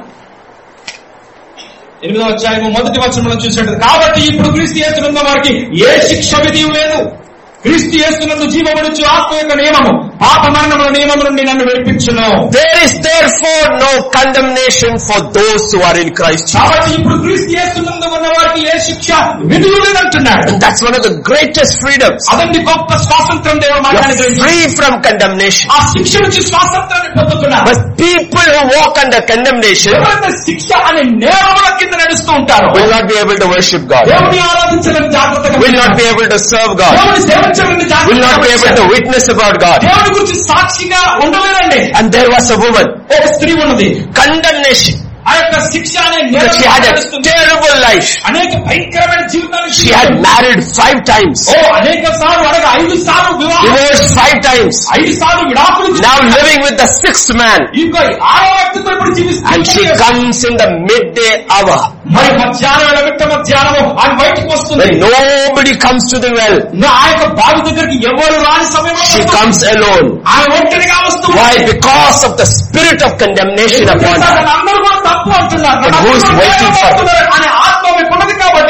ఎనిమిదవ అధ్యాయము మొదటి వచనంలో చూసినట్టు, కాబట్టి ఇప్పుడు క్రీస్తు యేసునందు వారికి ఏ శిక్ష విధి లేదు. క్రీస్తు యేసునందు జీవమునిచ్చు ఆత్మ యొక్క నియమము పాప మరణముల నియమము నుండి నన్ను విడిపించును. There is therefore no condemnation for those who are in Christ Jesus. కాబట్టి ఇప్పుడు క్రీస్తు యేసునందు ఉన్న వారికి ఏ శిక్ష విధి లేదంటున్నాడు. And that's one of the greatest freedoms. అదండి గొప్ప స్వాతంత్రం దేవుడు మనకి. Free from condemnation. ఆ శిక్ష నుంచి స్వాతంత్రాన్ని పొందుతున్నారు. But people who walk under condemnation ఎవరైతే శిక్ష అనే నేరముల కింద నడుస్తూ ఉంటారో will not be able to worship God. దేవుని ఆరాధించడానికి జాగ్రత్తగా, will not be able to serve God. దేవుని సేవించడానికి will not be able to witness about God. దేవుని గురించి సాక్షిగా ఉండలేరండి. And there was a woman, ఒక స్త్రీ ఉన్నది, condemnation. ఆ యొక్క శిక్ష అనే Because she had a terrible life. అనేక భయంకరమైన జీవితాన్ని, she had married five times, ఓ అనేక సార్లు అనగా ఐదు సార్లు వివాహం, divorced five times, ఐదు సార్లు విడాకులు, now living with the sixth man. ఇంకా ఆరో వ్యక్తితో ఇప్పుడు జీవిస్తుంది. And she comes in the midday hour, మరి మధ్యాహ్నం వేళ మిట్ట మధ్యాహ్నం ఆయన బయటకు వస్తుంది. when nobody comes to the well, ఆ యొక్క బావి దగ్గరికి ఎవరు రాని సమయంలో she comes alone. ఆయన ఒంటరిగా వస్తుంది. Why? Because of the spirit of condemnation upon her. అందరూ కూడా తప్పు అంటున్నారు. But who is waiting for her? అనే ఆత్మ ఉన్నది కాబట్టి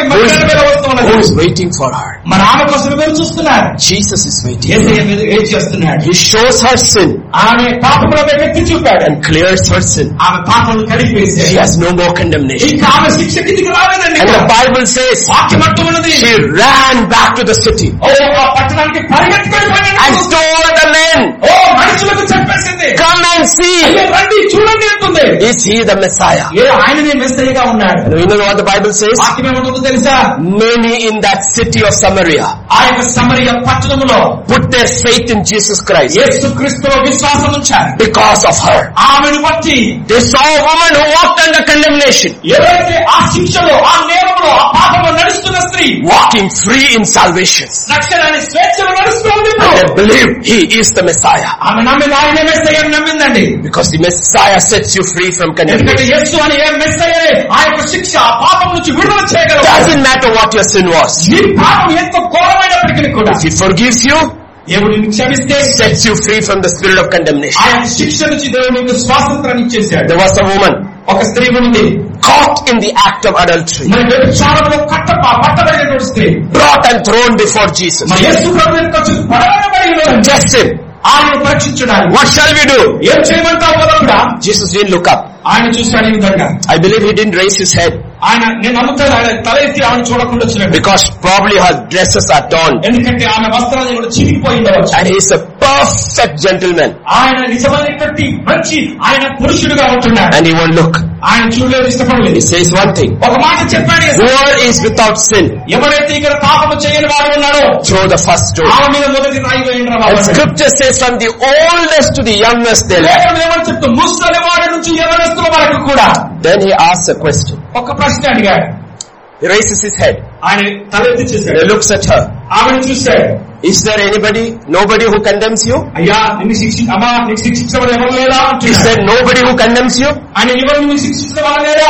who is waiting for her? మరి ఆమె కోసం ఎవరు చూస్తున్నారు? Jesus is waiting. యేసయ్య వెయిట్ చేస్తున్నాడు. He shows her sin, ఆమె పాపములపై ఎత్తి చూపాడు, and clears her sin. ఆమె పాపములను కడిగివేశాడు. She has no more condemnation. ఇంకా ఆమె శిక్ష కిందికి రాలేదండి. And the Bible says వాక్యం అంటున్నది, she ran back to the city, ఓ ఆ పట్టణానికి పరిగెత్తుకొని పోయింది, and told the men, ఓ మనుషులకు చెప్పేసింది, come and see, రండి చూడండి అంటుంది. is he the Messiah? ఏ ఆయననే మెస్సయ్యగా ఉన్నాడు. You know what the Bible says? వాక్యం ఏమంటుందో తెలుసా? Many in that city of Samaria ఆ యొక్క సమరయ పట్టణములో put their faith in Jesus Christ యేసుక్రీస్తులో విశ్వాసం ఉంచారు. because of her. ఆమెను బట్టి They saw a woman who walked under condemnation, ఎవరైతే ఆ శిక్షలో, ఆ నేరములో, ఆ పాపంలో నడుస్తున్న స్త్రీ walking free in salvation, రక్షణాన్ని స్వేచ్ఛలో నడుస్తుంది. and they believe he is the Messiah, ఆమె నమ్మింది, ఆయన మెస్సయ్యను నమ్మిందండి. because the Messiah sets you free from ఎందుకంటే condemnation. యేసు అని ఏ మెస్సయ్యనే ఆ యొక్క శిక్ష, ఆ పాపం నుంచి విడుదల చేయగలరు. Doesn't matter what your sin was. నీ పాపం ఎంత ఘోరమైనప్పటికీ కూడా If he forgives you, దేవుడు నిన్ను క్షమిస్తే sets you free from the spirit of condemnation. ఆయన శిక్ష నుంచి దేవుడు నీకు స్వాతంత్రాన్ని ఇచ్చేశాడు. There was a woman ఒక స్త్రీ ఉంది, caught in the act of adultery, మరి వ్యభిచారంలో కట్ట పట్టబడినటువంటి స్త్రీ, brought and thrown before Jesus. మరి యేసు ప్రభు యొక్క పడవేయబడి Test him. ఆయన పరీక్షించడానికి, What shall we do? ఏం చేయమంటావు కదా? Jesus didn't look up. ఆయన చూశాడు ఈ విధంగా. I believe he didn't raise his head, ఆయన, నేను నమ్ముతాను ఆయన తల ఎత్తి ఆమె చూడకుండా వచ్చినట్టు. because probably her dresses are torn, ఎందుకంటే ఆమె వస్త్రాలు కూడా చిరిగిపోయి ఉండవచ్చు. and he is a perfect gentleman, ఆయన నిజమైనటువంటి మంచి ఆయన పురుషుడుగా ఉంటున్నాడు. and he won't look. ఆయన చూడలేదు, ఇష్టపడలేదు. He says one thing, ఒక మాట చెప్పాడు, whoever is without sin, ఎవరైతే ఇక్కడ పాపము చేయని వాడు ఉన్నాడో throw the first stone. ఆమె మీద మొదటి రాయి వేయండి. And scripture says from the oldest to the youngest they left. ఏమని చెప్తూ ముసలి వాడి నుంచి యవనస్తుల వరకు కూడా. Then he asks a question. ఒక ప్రశ్న అడిగాడు. He raises his head. ఆయన తలెత్తి చూశాడు. He looks at her. ఆమెను చూశాడు. Is there anybody, nobody who condemns you? అయ్యా నిన్ను శిక్ష, అమ్మా నీకు శిక్షించడం ఎవరు లేదా? Is there nobody who condemns you? ఆయన ఎవరు నిన్ను శిక్షించడం వల్ల లేదా?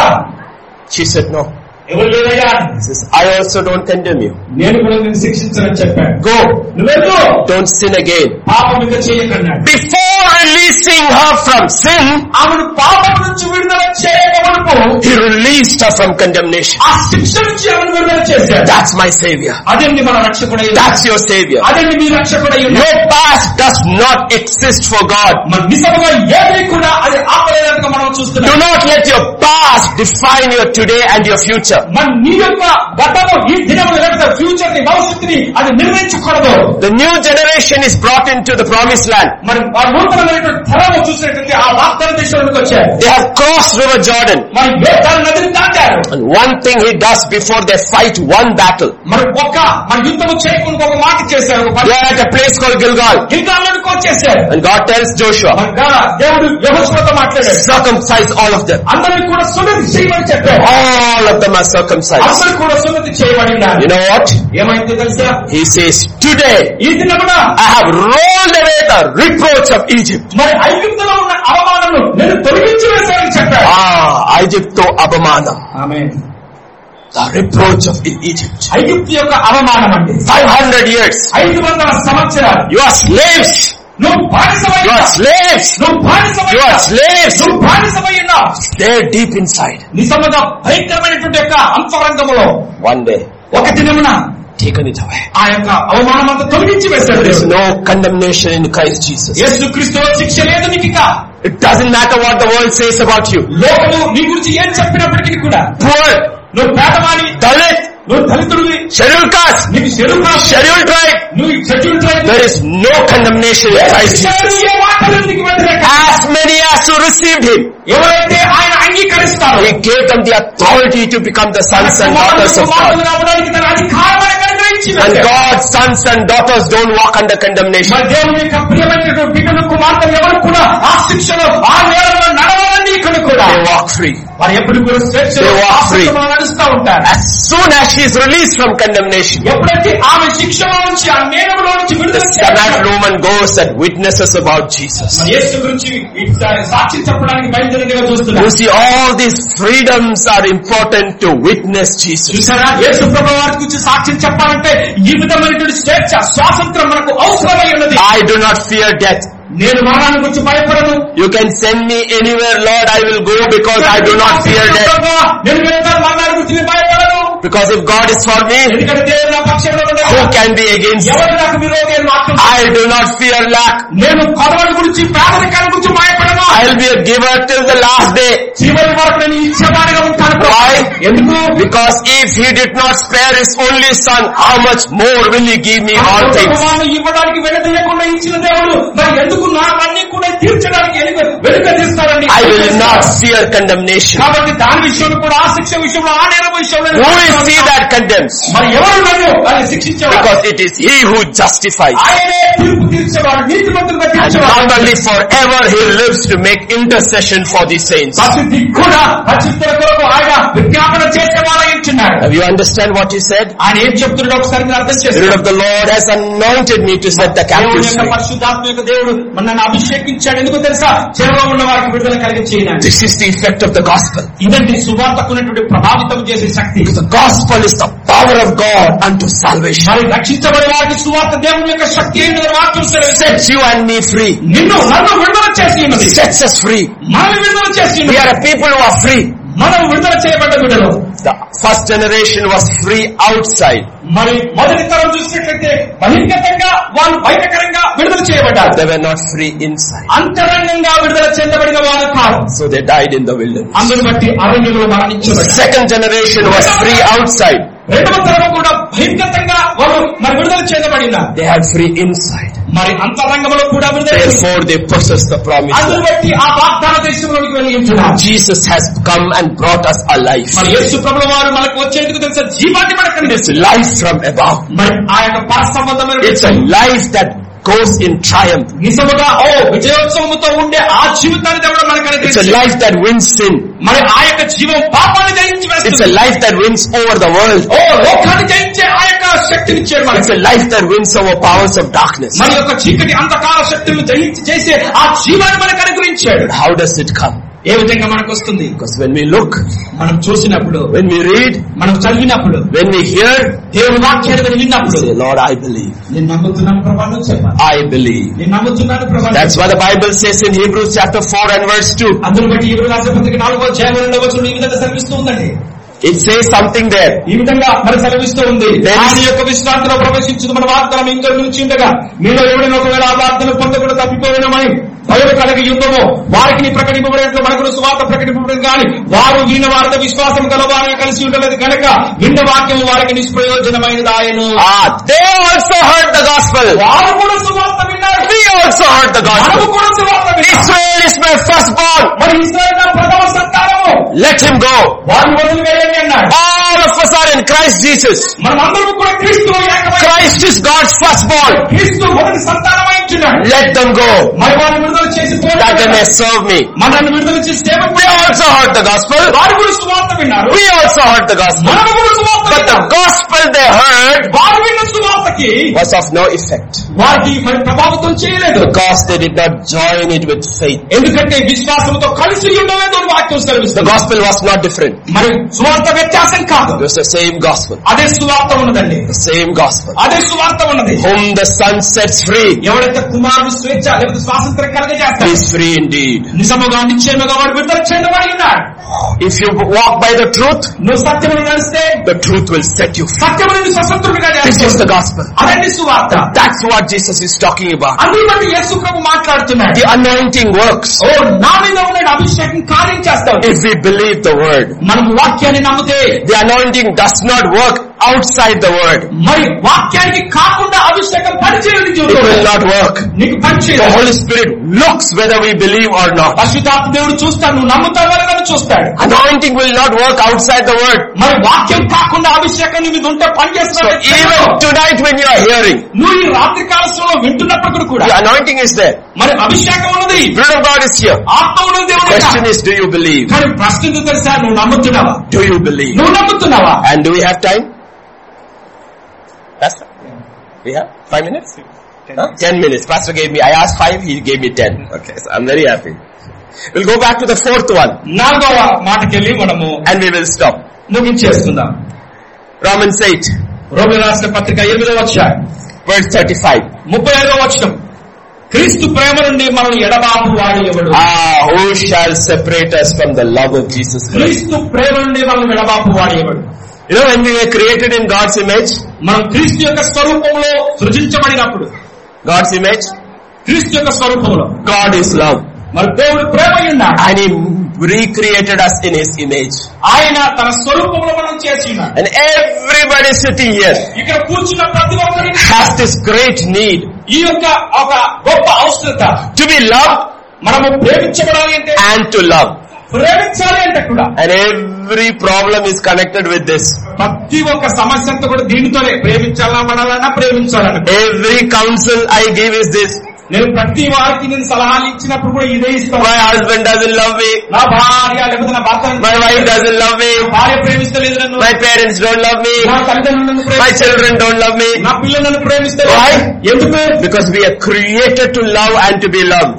She said no. ఎవరు లేదయ్యా. He says, I also don't condemn you. నేను కూడా నిన్ను శిక్షించనని చెప్పాను. Go. నువ్వెళ్ళు. Don't sin again. పాపం ఇంకా చేయకన్నాడు. Before releasing her from sin, ఆమెను పాపం నుంచి విడుదల చేయకమునుపు he released her from condemnation. ఆ శిక్ష నుంచి ఆమెను విడుదల చేశాడు. That's my savior. అదండి మన రక్షకుడై. That's your savior. అదండి మీ రక్షకుడై. Your past does not exist for God. మన నిజంగా ఏది కూడా అది ఆపలేదనుక మనం చూస్తున్నాం. Do not let your past define your today and your future. మన నీ యొక్క గతము, ఈ దినముల యొక్క ఫ్యూచర్ ని, భవిష్యత్తుని అది నిర్ణయించకూడదు. The new generation is brought into the promised land. మరి ఆ నూతనమైనటువంటి తరము చూసినట్లయితే ఆ వాగ్దాన దేశంలోకి వచ్చారు. They have crossed River Jordan. మరి యోర్దాను నదిని దాటారు. And one thing he does before they fight one battle. మరి ఒక మన యుద్ధము చేయకుండా ఒక మాట చేశారు. They are at a place called Gilgal. గిల్గాలుకు వచ్చేసారు. And God tells Joshua, దేవుడు యెహోషువతో మాట్లాడాడు. circumcise all of them. అందరిని కూడా సున్నతి చేయమని చెప్పారు. All of them are are circumcised. అందరూ కూడా సున్నతి చేయబడి ఉన్నారు. You know what? ఏమైందో తెలుసా? He says, today ఈ దినమున I have rolled away the reproach of Egypt. మరి ఐగుప్తులో ఉన్న అవమానమును నేను తొలగించి వేశానని చెప్పాడు. Ah, Egypto abamana. Amen. The reproach of Egypt. ఐగుప్తు యొక్క అవమానం అంటే five hundred years. ఐదు వందల సంవత్సరాలు. You are slaves. నువ్వు బానిసవై You are slaves. నువ్వు బానిసవై You are slaves. నువ్వు బానిసవై ఉన్నావు. Stay deep inside. నిజముగా భయంకరమైనటువంటి యొక్క అంతరంగములో One day, ఒక దినమున taken it away. ఆ యొక్క అవమానం అంతా తొలగించి వేశాడు. There is no condemnation in Christ Jesus. యేసుక్రీస్తులో శిక్ష లేదు నీకు. It doesn't matter what the world says about you. లోకము నీ గురించి ఏం చెప్పినప్పటికీ కూడా, Poor, నువ్వు పేదవాణి, Dalit, నువ్వు దళితుడివి, scheduled caste, నీకు షెడ్యూల్ కాస్ట్, scheduled tribe, నువ్వు schedule tribe, there is no condemnation in Christ Jesus. ఏ వార్తలు నీకు వ్యతిరేకం. As many as who received him, ఎవరైతే ఆయన అంగీకరిస్తారో he gave them the authority to become the sons and daughters of God. రావడానికి తన అధికారాన్ని అనుగ్రహించి And వేశాడు. God's sons and daughters don't walk under condemnation. మరి దేవుని యొక్క ప్రియమైనటువంటి బిడ్డలు కుమార్తెలు ఎవరు కూడా ఆ శిక్షలో ఆ నేరంలో నడవాలని ఇక్కడ కూడా They walk free. వారు ఎప్పుడు కూడా స్వేచ్ఛలో They walk free. ఆసక్తిలో నడుస్తూ ఉంటారు. As soon as she is released from condemnation, ఎప్పుడైతే ఆమె శిక్షలో నుంచి ఆ నేరంలో నుంచి విడుదల that చేయబడతారో, woman goes and witnesses about Jesus. మరి యేసు గురించి సాక్షి చెప్పడానికి బయలుదేరినగా You చూస్తున్నారు. see, all these freedoms are important to witness Jesus. చూసారా, యేసు ప్రభువు వారి గురించి సాక్ష్యం చెప్పాలంటే ఈ విధమైనటువంటి స్వేచ్ఛ స్వాతంత్రం మనకు అవసరమై ఉన్నది. I do not fear death. నేను మరణాన్ని గురించి భయపడను. You can send me anywhere, Lord, I will go because I do not fear death. నేను వెళ్తాను, మరణాన్ని గురించి నేను భయపడను. Because if God is for me, ఎందుకంటే దేవుడు నా పక్షంలో ఉన్నాడు. who can be against me? ఎవరు నాకు విరోధి మాత్రం. I do not fear lack. నేను కొరవడి గురించి పేదరికాల గురించి భయపడను. I will be a giver till the last day. చివరి వరకు నేను ఇచ్చేవాడిగా ఉంటాను. Why? ఎందుకు? Because if he did not spare his only son, how much more will he give me all things? కుమారుని ఇవ్వడానికి వెనుదీయకుండా ఇచ్చిన దేవుడు మరి ఎందుకు నావన్నీ కూడా తీర్చడానికి వెనుకదీస్తారని. I will not fear condemnation. కాబట్టి దాని విషయంలో కూడా ఆ శిక్ష విషయంలో ఆ నేర విషయంలో Who is he that condemns? మరి ఎవరు నన్ను అని శిక్షించేవాడు? Because it is he who justifies. ఆయనే తీర్పు తీర్చేవాడు, నీతిమంతులుగా And తీర్చేవాడు. not only forever, he lives to make intercession for the saints. ప్రతి కూడా పరిశుద్ధుల కొరకు ఆయన విజ్ఞాపన చేసేవాడై ఉంటున్నాడు. Have you understand what he said? ఆయన ఏం చెప్తున్నాడో ఒకసారి మీరు అర్థం The Spirit చేసుకోండి. of the Lord has anointed me to set the దేవుని captives యొక్క free. పరిశుద్ధాత్మ యొక్క దేవుడు నన్ను అభిషేకించాడు. ఎందుకు తెలుసా? చెరలో ఉన్న వారికి విడుదల కలిగించేయడానికి. This is the effect of the gospel. ఇదండి సువార్తకున్నటువంటి ప్రభావితం చేసే శక్తి. The gospel is the power of God unto salvation. మరి రక్షించబడే వారికి సువార్త దేవుని యొక్క శక్తి అయిన వాక్యం Sets you and me free. నిన్ను నన్ను విడుదల చేసి ఉన్నది. Sets us free. మనం విడుదల చేసి We ఉన్నది. are a people who are free. మనం విడుదల చేయబడ్డ బిడ్డలు. The first generation was free outside. మరి మొదటి తరం చూసినట్లయితే బహిర్గతంగా వాళ్ళు బయటకరంగా విడుదల చేయబడ్డారు. They were not free inside. అంతరంగంగా విడుదల చెందబడిన వారు కాదు. So they died in the wilderness. అందును బట్టి అరణ్యంలో The మరణించబడ్డారు. second generation was free outside. రెండవ తరం కూడా బహిర్గతంగా వారు మరి విడుదల చేయబడినారు. They had free inside. మరి అంతరంగంలో కూడా విడుదల చేశారు. Therefore they possessed the promised అందును land. బట్టి ఆ వాగ్దాన దేశంలోకి వెళ్ళి ఉంటున్నారు. Jesus has come and brought us a life. మరి యేసు ప్రభువు వారు మనకు వచ్చేందుకు తెలుసా జీవాన్ని మనకు It is అందిస్తారు. life from above. మరి ఆ యొక్క పర సంబంధమైన It's a life that goes in triumph. నిజముగా ఓ విజయోత్సవంతో ఉండే ఆ జీవితాన్ని దేవుడు మనకు It's a అనుగ్రహించాడు. life that wins sin. మరి ఆ యొక్క జీవం పాపాన్ని జయించి It's a వేస్తుంది. life that wins over the world. ఓ లోకాన్ని జయించే ఆ యొక్క శక్తిని ఇచ్చాడు It's మనకి. a life that wins over powers of darkness. మన యొక్క చీకటి అంధకార శక్తులను జయించి చేసే ఆ జీవాన్ని మనకు అనుగ్రహించాడు. How does it come? ఏ విధంగా మనకు వస్తుంది? Because when we look, మనం చూసినప్పుడు, when we read, మనం చదివినప్పుడు, when we hear, దేవుని వాక్యాన్ని విన్నప్పుడు, say, Lord, I believe. నేను నమ్ముతున్నాను ప్రభా నువ్వు చెప్పాలి. I believe. నేను నమ్ముతున్నాను ప్రభా. That's what the Bible says in Hebrews chapter four and verse two. అందును బట్టి ఇరవై రాసిన పత్రిక నాలుగో అధ్యాయం రెండవ వచనం ఈ విధంగా సెలవిస్తూ ఉందండి. It says something there. ఈ విధంగా మరి సెలవిస్తూ ఉంది. Then- ఆయన యొక్క విశ్రాంతిలో ప్రవేశించుదు మన వాగ్దానం ఇంకా నిలిచి ఉండగా మీలో ఎవరైనా ఒకవేళ ఆ వాగ్దానం పొందకుండా తప్పిపోయినమని భయం కలిగి యుద్ధము వారికి నీ ప్రకటింపబడినట్లు మనకు సువార్త ప్రకటింపబడింది కానీ వారు విన్న వారితో విశ్వాసం గలవారిని కలిసి ఉండలేదు కనుక విన్న వాక్యం వారికి నిష్ప్రయోజనమైనదాయను. Ah, they also heard the gospel. వారు కూడా సువార్త విన్నారు. We also heard the మనము gospel. కూడా సువార్త విన్నాము. Israel is my firstborn. మరి ఇశ్రాయేలు నా ప్రథమ సంతానము. Let him go. వారిని వదిలివేయండి అన్నాడు. All all of us are in Christ Jesus. Christ is God's firstborn. Let them go, that they may serve me. We also heard the gospel. We also heard the gospel. But the gospel they heard was of no effect, because they did not join it with faith. The gospel was not different. It was the same gospel. The same gospel. Whom the Son sets free is free indeed. If you walk by the truth, the truth will set you free. This is the gospel. That's what Jesus is talking about. The anointing works if we believe the word. The anointing does not work outside the word. It will not work. The Holy Spirit looks whether we believe or not. Anointing will not work outside the word. So even tonight when you are hearing, the anointing is there. The Spirit of God is here. The question is, do you believe? Do you believe? And do we have time? Pastor? We have five minutes? Huh? Ten minutes. Pastor gave me, I asked five, he gave me ten. Okay, so I'm very happy. We'll go back to the fourth one. And we will stop. Romans eight. Verse thirty-five. Ah, who shall separate us from the love of Jesus Christ? You know, when we were created in God's image, God's image, God is love. And He recreated us in His image. And everybody sitting here has this great need to be loved and to love. And every problem is connected with this. Every counsel I give is this. My husband doesn't love me. My wife doesn't love me. My parents don't love me. My children don't love me. Why? Because we are created to love and to be loved.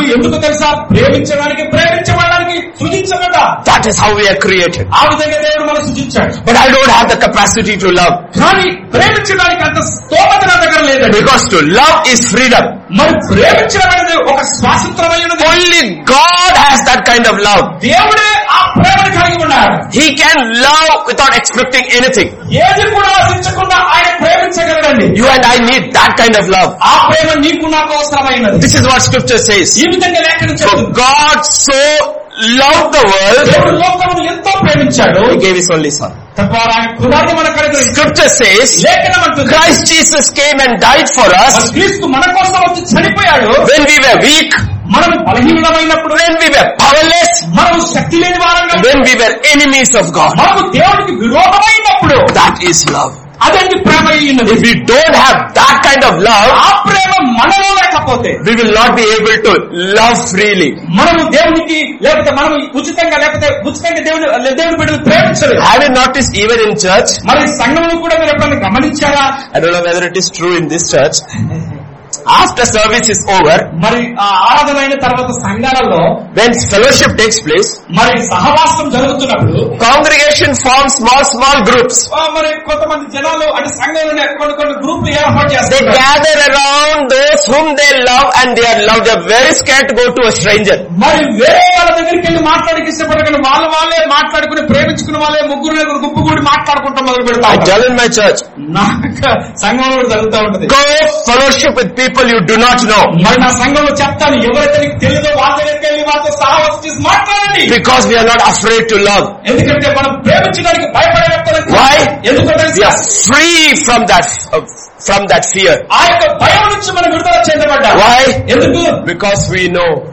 That is how we are created. But I don't have the capacity to love. Because to love is freedom. Only God has that kind of love. He can love without expecting anything. You and I need that kind of love. This is what Scripture says. For God so loved the world, He gave His only Son. Scripture says Christ Jesus came and died for us when we were weak, when we were powerless, when we were enemies of God. That is love. If we don't have that kind of love, we will not be able to love freely. Have you noticed even in church? I don't know whether it is true in this church. After service is over, when fellowship takes place, congregation forms small small groups. They gather around those whom they love and they are loved. They are very scared to go to a stranger. I tell in my church, go fellowship with people you do not know. Because we are not afraid to love. Why? We are free from that uh, from that fear. Why? Because we know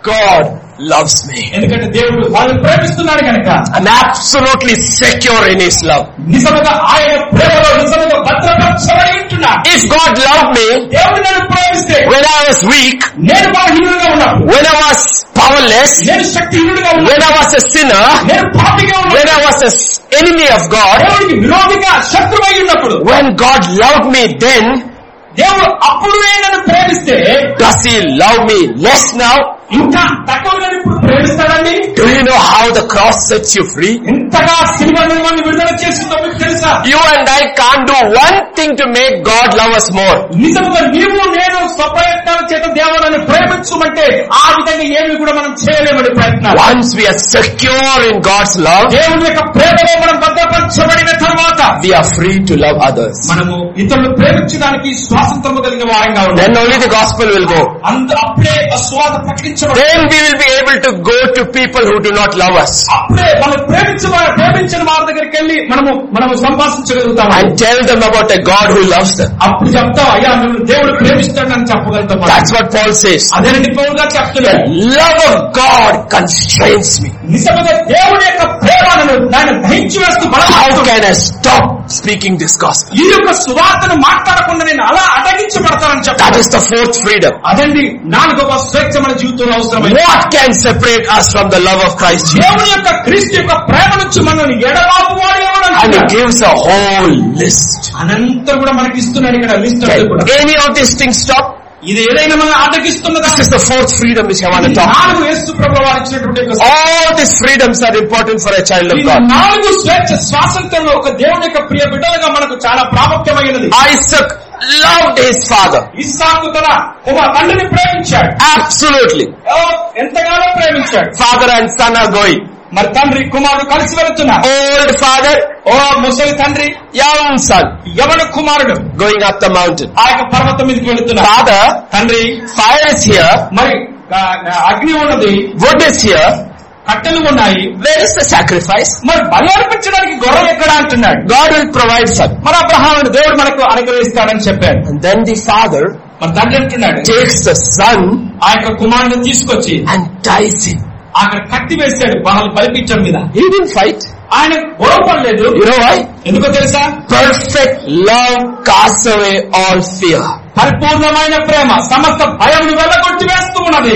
God loves me. ఎందుకంటే దేవుడు వాళ్ళని ప్రేమిస్తున్నాడు కనుక I'm absolutely secure in His love. నిజముగా ఆయన ప్రేమలో నిజముగా భద్రపరచబడి ఉంటున్నా. If God loved me, దేవుడు నన్ను ప్రేమిస్తే, when I was weak, నేను బలహీనుడిగా ఉన్నప్పుడు, when I was powerless, నేను శక్తిహీనుడిగా ఉన్నప్పుడు, when I was a sinner, నేను పాపిగా ఉన్నప్పుడు, when I was an enemy of God, దేవుడికి విరోధిగా శత్రువై ఉన్నప్పుడు, when God loved me then, దేవుడు అప్పుడు నన్ను ప్రేమిస్తే, does He love me less now? ఇంకా తక్కువ నన్ను ఇప్పుడు ప్రేమిస్తాడండి. Do you know how the cross sets you free? ఎంతగా శిలువ మిమ్మల్ని విడుదల చేస్తుందో మీకు తెలుసా? You and I can't do one thing to make God love us more. నిజంగా నీవు నేను స్వప్రయత్నాల చేత దేవుడిని ప్రేమించమంటే ఆ విధంగా ఏమి కూడా మనం చేయలేమని ప్రయత్నాలు. Once we are secure in God's love, దేవుని యొక్క ప్రేమలో మనం భద్రపరచబడిన తర్వాత we are free to love others. మనము ఇతరులను ప్రేమించడానికి స్వాతంత్రము కలిగిన వారంగా ఉంటాం. Then only the gospel will go. అంత అప్పుడే స్వాత ప్రకటించబడుతుంది. Then we will be able to go to people who do not love us. అప్పుడే మనం ప్రేమించ ప్రేమించిన వారి దగ్గరికి వెళ్ళి మనము మనము సంభాషించగలుగుతాం. And tell them about a God who loves them. అప్పుడు చెప్తాం, అయ్యా మిమ్మల్ని దేవుడు ప్రేమిస్తాడని చెప్పగలుగుతాం. That's what Paul says. అదేనండి పౌలు గారు చెప్తున్నారు. The love of God constrains me. నిజంగా దేవుడి యొక్క ప్రేమను దాన్ని దహించి వేస్తూ How can I stop speaking this gospel? ఈ యొక్క సువార్తను మాట్లాడకుండా నేను అలా అటగించబడతానని చెప్పాను. That is the fourth freedom. అదండి నాలుగవ స్వేచ్ఛ మన జీవితంలో అవసరమైంది. What can separate us from the love of Christ Jesus? దేవుని యొక్క క్రీస్తు యొక్క ప్రేమ నుంచి మనల్ని ఎడబాపు వాడు ఎవడు And He gives a whole list. అనంతా కూడా మనకి ఇస్తున్నాడు ఇక్కడ list. Can any of these things stop? ఇది ఏదైనా మనం ఆటగిస్తున్నదా? This is the fourth freedom which I want to talk about. నాలుగు యేసు ప్రభువు వారు ఇచ్చినటువంటి all these freedoms are important for a child of God. నాలుగు స్వేచ్ఛ స్వాతంత్రంలో ఒక దేవుని యొక్క ప్రియ బిడ్డలుగా మనకు చాలా ప్రాముఖ్యమైనది. Isaac loved his father. ఇస్సాకు తన తండ్రిని ప్రేమించాడు. Absolutely. ఎంతగానో ప్రేమించాడు. Father and son are going. మరి తండ్రి కుమారుడు కలిసి వెళ్తున్నారు. Old father, ఓ ముసలి తండ్రి, young son, యవన కుమారుడు going up the mountain. ఆ యొక్క పర్వతం మీదకి వెళుతున్నారు. Father, తండ్రి, fire is here, మరి అగ్ని ఉన్నది, wood is here, కట్టెలు ఉన్నాయి, where is the sacrifice? మరి బలి అర్పించడానికి గొర్రె ఎక్కడ అంటున్నాడు. God will provide some. మరి అబ్రహాముడు దేవుడు మనకు అనుగ్రహిస్తాడని చెప్పాడు. And then the father మరి తండ్రి అంటున్నాడు, takes the son ఆ యొక్క కుమారుని తీసుకొచ్చి and ties him. అక్కడ కత్తి వేశాడు బలిపీఠం మీద. He didn't fight. ఆయన గొడవపడలేదు. You know why? ఎందుకో తెలుసా? Perfect love casts away all fear. పరిపూర్ణమైన ప్రేమ సమస్త భయం వెళ్ళగొట్టి వేస్తూ ఉన్నది.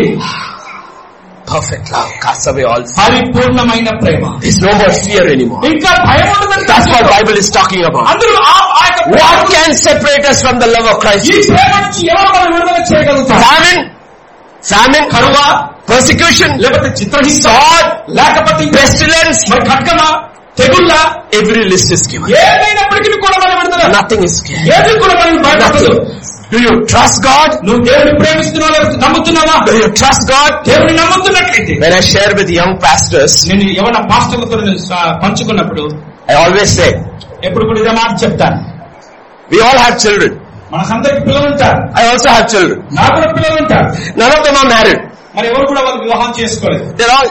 Perfect love casts away all fear. పరిపూర్ణమైన ప్రేమ. There's no more fear anymore. ఇంకా భయం ఉండదని. That's what Bible is talking about. అందరూ what can separate us from the love of Christ? ఈ ప్రేమ నుంచి ఎవరు మనం విడుదల చేయగలుగుతాం? Famine, famine, కరువా, persecution, లేకపోతే చిత్రహింస, sword, లేకపోతే pestilence, మరి ఖడ్గమ, తెగుళ్ళ, every list is given. ఏదైనప్పటికీ కూడా మనం విడుదల. Nothing is scared. ఏది కూడా మనం భయపడదు. Do you trust God? నువ్వు దేవుని ప్రేమిస్తున్నావా, నమ్ముతున్నావా? Do you trust God? దేవుని నమ్ముతున్నట్లయితే. When I share with young pastors, నేను యవన పాస్టర్లతో పంచుకున్నప్పుడు I always say, ఎప్పుడు కూడా ఇదే మాట చెప్తాను. we all have children. మనకందరికి పిల్లలు ఉంటారు. I also have children. నాకు కూడా పిల్లలు ఉంటారు. None of them are married. మరి ఎవరు కూడా వాళ్ళు వివాహం చేసుకోలేదు. They're all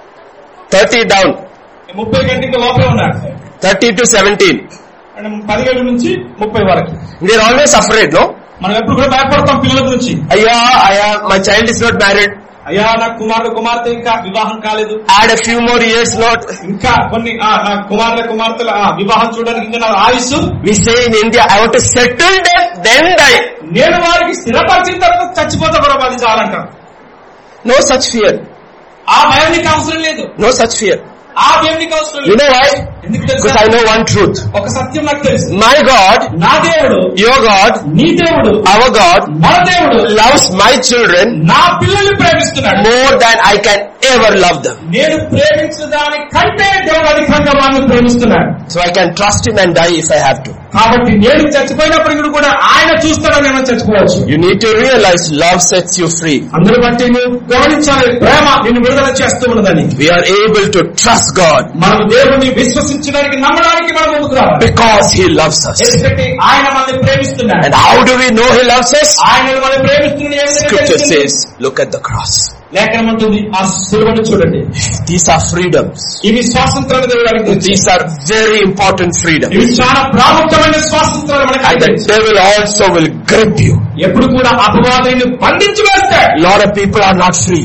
thirty down. ముప్పై గంటకి లోపే ఉన్నారు. thirty to seventeen. పదిహేడు నుంచి ముప్పై వరకు. They're always afraid, no? మనం ఎప్పుడు కూడా భయపడతాం పిల్లల గురించి. అయ్యా అయ్యా my child is not married. అయ్యా నా కుమారుడు కుమార్తె ఇంకా వివాహం కాలేదు. Add a few more years, not. ఇంకా కొన్ని నా కుమారుడు కుమార్తెల వివాహం చూడడానికి ఇంకా నా ఆయుష్. We say in India, I want to settle them, then die. నేను వారికి స్థిరపరిచిన తర్వాత చచ్చిపోతా కూడా అది చాలంటాం. No such fear. ఆ భయం నీకు అవసరం లేదు. No such fear. ఆ భయం నీకు అవసరం లేదు. You know why? ఎందుకు Because తెలుసా? I know one truth. ఒక సత్యం నాకు తెలుసు. My God, నా దేవుడు, your God, నీ దేవుడు, our God, మన దేవుడు loves my children నా పిల్లల్ని ప్రేమిస్తున్నాడు. more than I can ever love them. నేను ప్రేమించిన దాని కంటే దేవుడు అధికంగా వాళ్ళని ప్రేమిస్తున్నాడు. So I can trust him and die if I have to. కాబట్టి నేను చచ్చిపోయినప్పటికీ కూడా ఆయన చూస్తాడని నేను చచ్చిపోవచ్చు. You need to realize love sets you free. అందరూ బట్టి నువ్వు గమనించాలి, ప్రేమ నిన్ను విడుదల చేస్తూ ఉన్నదని. We are able to trust God మనం దేవుడిని విశ్వసించడానికి నమ్మడానికి మనం ముందుకు రావాలి. because he loves us. ఎందుకంటే ఆయన మనల్ని ప్రేమిస్తున్నాడు. And how do we know he loves us? ఆయన మనల్ని ప్రేమిస్తున్నాడు. Scripture says, look at the cross. లేఖనం ఉంటుంది, ఆ సిలువను చూడండి. These are freedoms. ఇవి స్వాతంత్రాన్ని దేవుడు. These are very important freedoms. ఇవి చాలా ప్రాముఖ్యమైన స్వాతంత్రాలు మనకు. And the devil also will grip you. ఎప్పుడు కూడా అపవాదిని బంధించి వేస్తాడు. A lot of people are not free.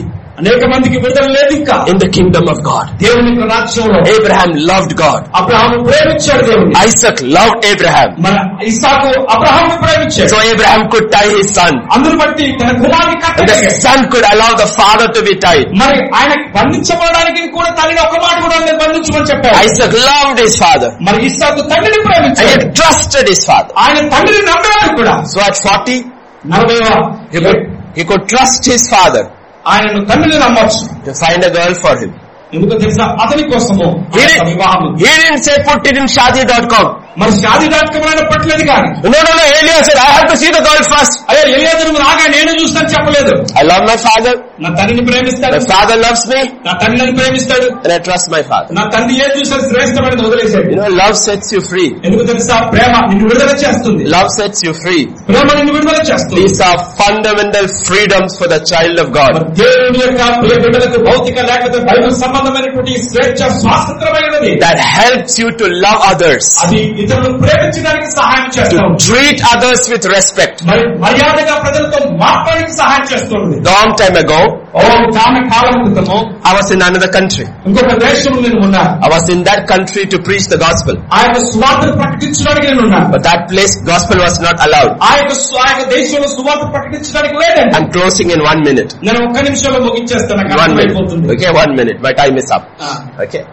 అనేక మందికి విడుదల లేదు ఇంకా in the kingdom of God. దేవుని యొక్క రాజ్యంలో. Abraham loved God. అబ్రహాము ప్రేమించాడు దేవుని. Isaac loved Abraham. మన ఇస్సాకు అబ్రహామును ప్రేమించాడు. So Abraham could tie his son. అందును బట్టి తన కుమారుని కట్టగలిగాడు. The son could allow the father to be tied. మరి ఆయన బంధించబడడానికి కూడా తండ్రిని ఒక మాట కూడా బంధించమని చెప్పాడు. Isaac loved his father. మరి ఇస్సాకు తండ్రిని ప్రేమించాడు. And he trusted his father. ఆయన తండ్రిని నమ్మాడు కూడా. So at forty, నలభైవ he could, he could trust his father ఆయనను తండ్రిని నమ్మొచ్చు. to find a girl for him. ఎందుకో తెలుసా, అతని కోసము వివాహం. He didn't say put it in shadi dot com. మరి షాదీ డాట్ కామ్ ఆయన పట్టలేదు కానీ. No, no, no. Elias said, I have to see the girl first. అయ్యో ఎలియాజరు రాగా నేను చూస్తాను చెప్పలేదు. I love my father. నా తండ్రిని ప్రేమిస్తాడు. My father loves me. నా తండ్రిని ప్రేమిస్తాడు. And I trust my father. నా తండ్రి ఏం చూసాడు శ్రేష్టమైనది వదిలేశాడు. You know, love sets you free. ఎందుకు తెలుసా, ప్రేమ నిన్ను విడుదల చేస్తుంది. Love sets you free. ప్రేమ నిన్ను విడుదల చేస్తుంది. These are fundamental freedoms for the child of God. దేవుని యొక్క బిడ్డలకు భౌతిక లేకపోతే బైబిల్ సంబంధమైనటువంటి స్వేచ్ఛ స్వాతంత్రమైనది. That helps you to love others. అది ఇతరులను ప్రేమించడానికి సహాయం చేస్తుంది. To treat others with respect. మరి మర్యాదగా ప్రజలతో మాట్లాడడానికి సహాయం చేస్తుంది. Long time ago, ఓ చాలా కాలం క్రితము I was in another country. ఇంకొక దేశంలో నేను ఉన్నాను. I was in that country to preach the gospel. ఆ యొక్క సువార్తను ప్రకటించడానికి నేను ఉన్నాను. But that place, gospel was not allowed. ఆ యొక్క ఆ యొక్క దేశంలో సువార్త ప్రకటించడానికి లేదండి. I'm closing in one minute. నేను ఒక్క నిమిషంలో ముగించేస్తాను. One minute. Okay, one minute. My time is up. Okay.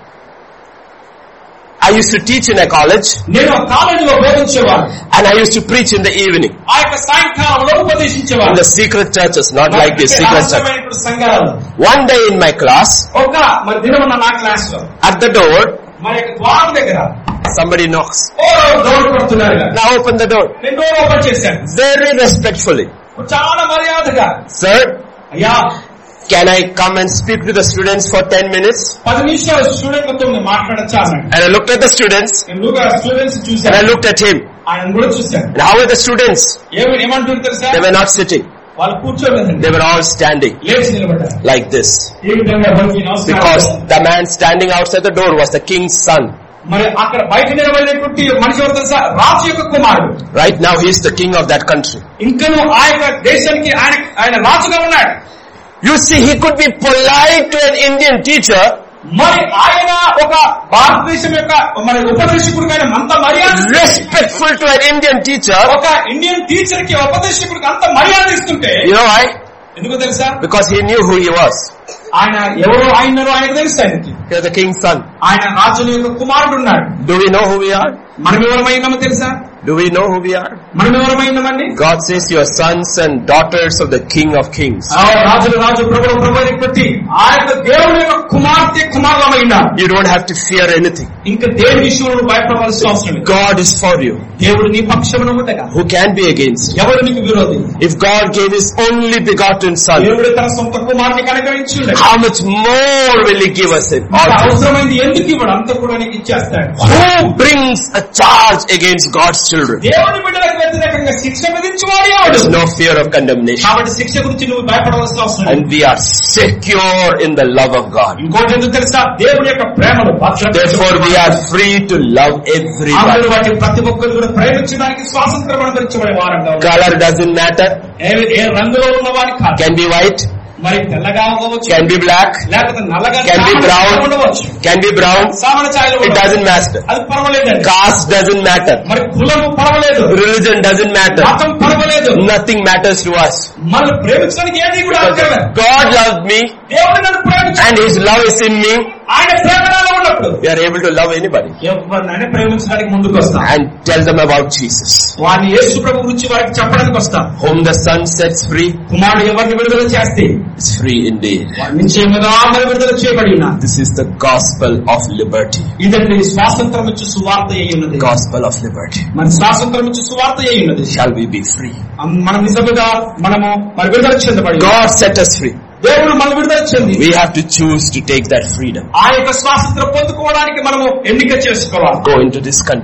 I used to teach in a college. నేను కాలేజీలో బోధించేవాడు. And I used to preach in the evening. ఆ యొక్క సాయంకాలంలో ఉపదేశించేవాడు. In the secret churches, not like this secret church. సంఘాలు. One day in my class, ఒక మరి దినమున నా క్లాస్ లో at the door, మరి యొక్క ద్వారం దగ్గర somebody knocks. ఓ డోర్ కొడుతున్నారు. Now open the door. నేను డోర్ ఓపెన్ చేశాను. Very respectfully. చాలా మర్యాదగా. Sir, అయ్యా, can I come and speak to the students for ten minutes? పది నిమిషాలు స్టూడెంట్లతో మాట్లాడొచ్చా అన్నాడు. And I looked at the students. నేను స్టూడెంట్స్ చూశాను. And I looked at him. ఆయన కూడా చూశాను. And how were the students? ఏమి ఏమంటారు తెలుసా? They were not sitting. వాళ్ళు కూర్చోలేదండి. They were all standing. లేచి నిలబడ్డారు. Like this. ఈ విధంగా భక్తి నమస్కారం. Because the man standing outside the door was the king's son. మరి అక్కడ బయట నిలబడినటువంటి మనిషి ఎవరు తెలుసా? రాజు యొక్క కుమారుడు. Right now he is the king of that country. ఇంకను ఆ యొక్క దేశానికి ఆయన ఆయన రాజుగా ఉన్నాడు. You see, he could be polite to an Indian teacher. మరి ఆయన ఒక భారతదేశం యొక్క మరి ఉపదేశకుడికి ఆయన అంత మర్యాద, respectful to an Indian teacher. ఒక ఇండియన్ టీచర్ కి ఉపదేశకుడికి అంత మర్యాద ఇస్తుంటే, you know why? ఎందుకు తెలుసా? Because he knew who he was. ఆయన ఎవరు ఆయనరు ఆయనకు తెలుసు. ఆయనకి he was the king's son. ఆయన రాజుని యొక్క కుమారుడు ఉన్నాడు. Do we know who we are? మనం ఎవరమైనామో తెలుసా? Do we know who we are? మనం ఎవరమైనామండి? God says you are sons and daughters of the King of Kings. రాజులు రాజు ప్రభువు ప్రభువుని బట్టి ఆ యొక్క దేవుని యొక్క కుమార్తె కుమారులమైనా. You don't have to fear anything. ఇంకా దేని విషయంలో భయపడవలసిన అవసరం లేదు. God is for you. దేవుడు నీ పక్షమున ఉండగా who can be against you? ఎవరు నీకు విరోధి? If God gave his only begotten son, దేవుడు తన సొంత కుమారుని కనుగరించాడు. how much more will he give us him? అవసరమైంది ఎందుకు ఇవ్వడు? అంత కూడా నీకు ఇచ్చేస్తాడు. Who brings a charge against God's children? దేవుని బిడ్డలకు వ్యతిరేకంగా శిక్ష విధించువాడు ఎవడు? There is no fear of condemnation. కాబట్టి శిక్ష గురించి నువ్వు భయపడవలసిన అవసరం లేదు. And we are secure in the love of God. ఇంకోటి ఎందుకు తెలుసా? దేవుని యొక్క ప్రేమలో భద్రత. Therefore we are free to love everybody. వాటి ప్రతి ఒక్కరు కూడా ప్రేమించడానికి స్వాతంత్రం అనుభవించబడే వారంగా. Color doesn't matter. ఏ రంగులో ఉన్నవాడి కాదు. Can be white. మరి తెల్లగా ఉండవచ్చు. Can be black. లేకపోతే నల్లగా can be brown. ఉండవచ్చు. Can be brown. సామాన్య ఛాయలో it doesn't matter. అది పర్వాలేదండి. Caste doesn't matter. మరి కులము పర్వాలేదు. Religion doesn't matter. మతం పర్వాలేదు. Nothing matters to us. మనం ప్రేమించడానికి ఏది కూడా అవసరం లేదు. God loved me. దేవుడు నన్ను ప్రేమించాడు. And his love is in me. ఆయన ప్రేమలో ఉన్నప్పుడు we are able to love anybody. ఎవరినైనా ప్రేమించడానికి ముందుకు వస్తాం. And tell them about Jesus. వాని యేసు ప్రభు గురించి వారికి చెప్పడానికి వస్తాం. Whom the Son sets free, కుమారుడు ఎవరిని విడుదల చేస్తే is free indeed. వారి నిశ్చయముగా మరి విడుదల చేయబడి ఉన్నారు. This is the gospel of liberty. ఇదండి స్వాతంత్రం ఇచ్చే సువార్త అయి ఉన్నది. Gospel of liberty. మన స్వాతంత్రం ఇచ్చే సువార్త అయి ఉన్నది. Shall we be free? మనం నిజముగా మనము మరి విడుదల చెందబడి. God set us free. దేవుడు మనం విడుదల చెంది. We have to choose to take that freedom. ఆ యొక్క స్వాతంత్రం పొందుకోవడానికి మనము ఎన్నిక చేసుకోవాలి. Go into this country.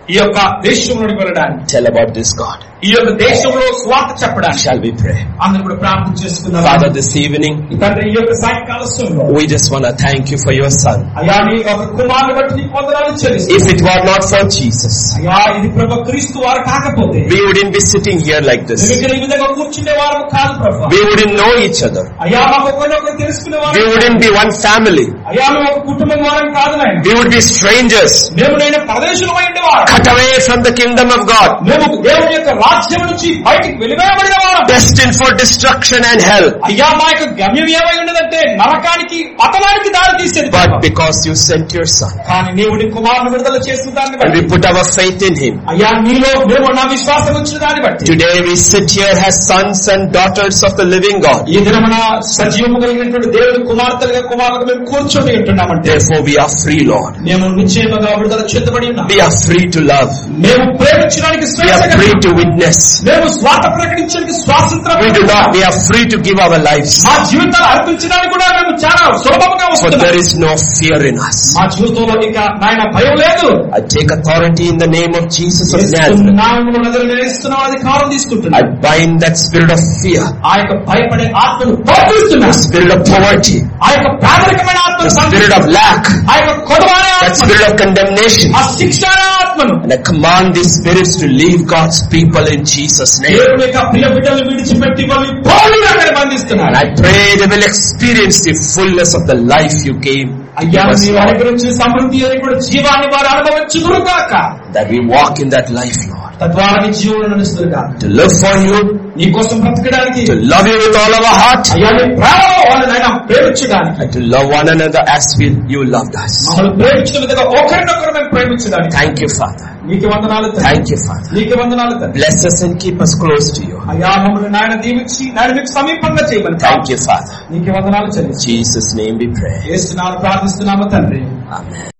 ఈ యొక్క దేశంలోకి వెళ్ళడానికి, tell about this God. ఈ యొక్క దేశంలో స్వార్థ చెప్పడానికి. Shall we pray? అందరూ కూడా ప్రార్థన చేసుకుందాం. Father, this evening తండ్రి, ఈ యొక్క సాయంకాల సమయంలో we just want to thank you for your son. అయ్యా, నీ యొక్క కుమారుని బట్టి నీకు వందనాలు చెల్లిస్తున్నాం. If it were not for Jesus, అయ్యా, ఇది ప్రభు క్రీస్తు వారు కాకపోతే we wouldn't be sitting here like this. మేము ఇక్కడ ఈ విధంగా కూర్చునే వారు కాదు ప్రభు. We wouldn't know each other. అయ్యా, మాకు ఒకరినొకరు తెలుసుకునే వారు. We wouldn't be one family. అయ్యా, మేము ఒక కుటుంబం వారం కాదు నాయన. We would be strangers. మేము నేను పరదేశులమై ఉండేవారు. Cut away from the kingdom of God. మేము దేవుని యొక్క రాజ్యం నుంచి బయటికి వెలివేయబడిన వారు. Destined for destruction and hell. అయ్యా, మా యొక్క గమ్యం ఏమై ఉన్నదంటే నరకానికి, పతనానికి దారి తీసేది. But because you sent your son, కానీ నీవు నీ కుమారుని విడుదల చేసిన దాన్ని and we బట్టి, put our faith in him, అయ్యా నీలో మేము నా విశ్వాసం ఉంచిన దాన్ని బట్టి, today we sit here as sons and daughters of the living God. ఈ దినమున సజీవము కలిగినటువంటి దేవుని కుమార్తెలుగా కుమారులుగా మేము కూర్చొని ఉంటున్నామంటే, Therefore we are free, Lord. మేము నిశ్చయముగా విడుదల చెందబడి ఉన్నాం. We are free to love. మేము ప్రేమించడానికి We స్వేచ్ఛ are free కలిగి, to witness. మేము స్వార్థ ప్రకటించడానికి స్వాతంత్రం. We do not. We are free to give our lives. మా జీవితాలు అర్పించడానికి కూడా మేము చాలా సులభంగా For వస్తున్నాం. there is no fear in us. మా జీవితంలో ఇంకా నాయన భయం లేదు. I take authority in the name of Jesus of Nazareth. నామములో నజరేయుస్తున్నాం, అధికారం I తీసుకుంటున్నాం. bind that spirit of fear, ఆ యొక్క భయపడే ఆత్మను తొలగిస్తున్నాం. the spirit of poverty, ఆ యొక్క పేదరికమైన ఆత్మను, the spirit of lack, ఆ యొక్క కొదవనే that ఆత్మను, spirit of condemnation. ఆ శిక్షణ ఆత్మను, And I command these spirits to leave God's people in Jesus' name. దేవుని యొక్క ప్రియ బిడ్డలను విడిచిపెట్టి వాళ్ళు పోలీగా బంధిస్తున్నారు. And I pray they will experience the fullness of the life you gave. అయ్యా, నీ వారి గురించి సమృద్ధి అని కూడా జీవాన్ని వారు అనుభవించుదురు కాక, That we walk in that life, Lord. తద్వారా నీ జీవులను నడుస్తారు కాక, To live for you, నీ కోసం బ్రతకడానికి, to love you with all our heart, అయ్యా నీ ప్రేమలో వాళ్ళని ఆయన ప్రేమించడానికి, and to love one another as we, you loved us. మమ్మల్ని ప్రేమించిన విధంగా ఒకరినొకరు మేము ప్రేమించడానికి. Thank you, Father. నీకు వందనాలు తండ్రి. Thank you, Father. నీకు వందనాలు తండ్రి. Bless us and keep us close to you. అయ్యా, మమ్మల్ని నాయన దీవించి నాయన మీకు సమీపంగా చేయమని. Thank you, Father. నీకు వందనాలు చెల్లి. In Jesus' name we pray. యేసు నామములో ప్రార్థిస్తున్నాము తండ్రి. Amen.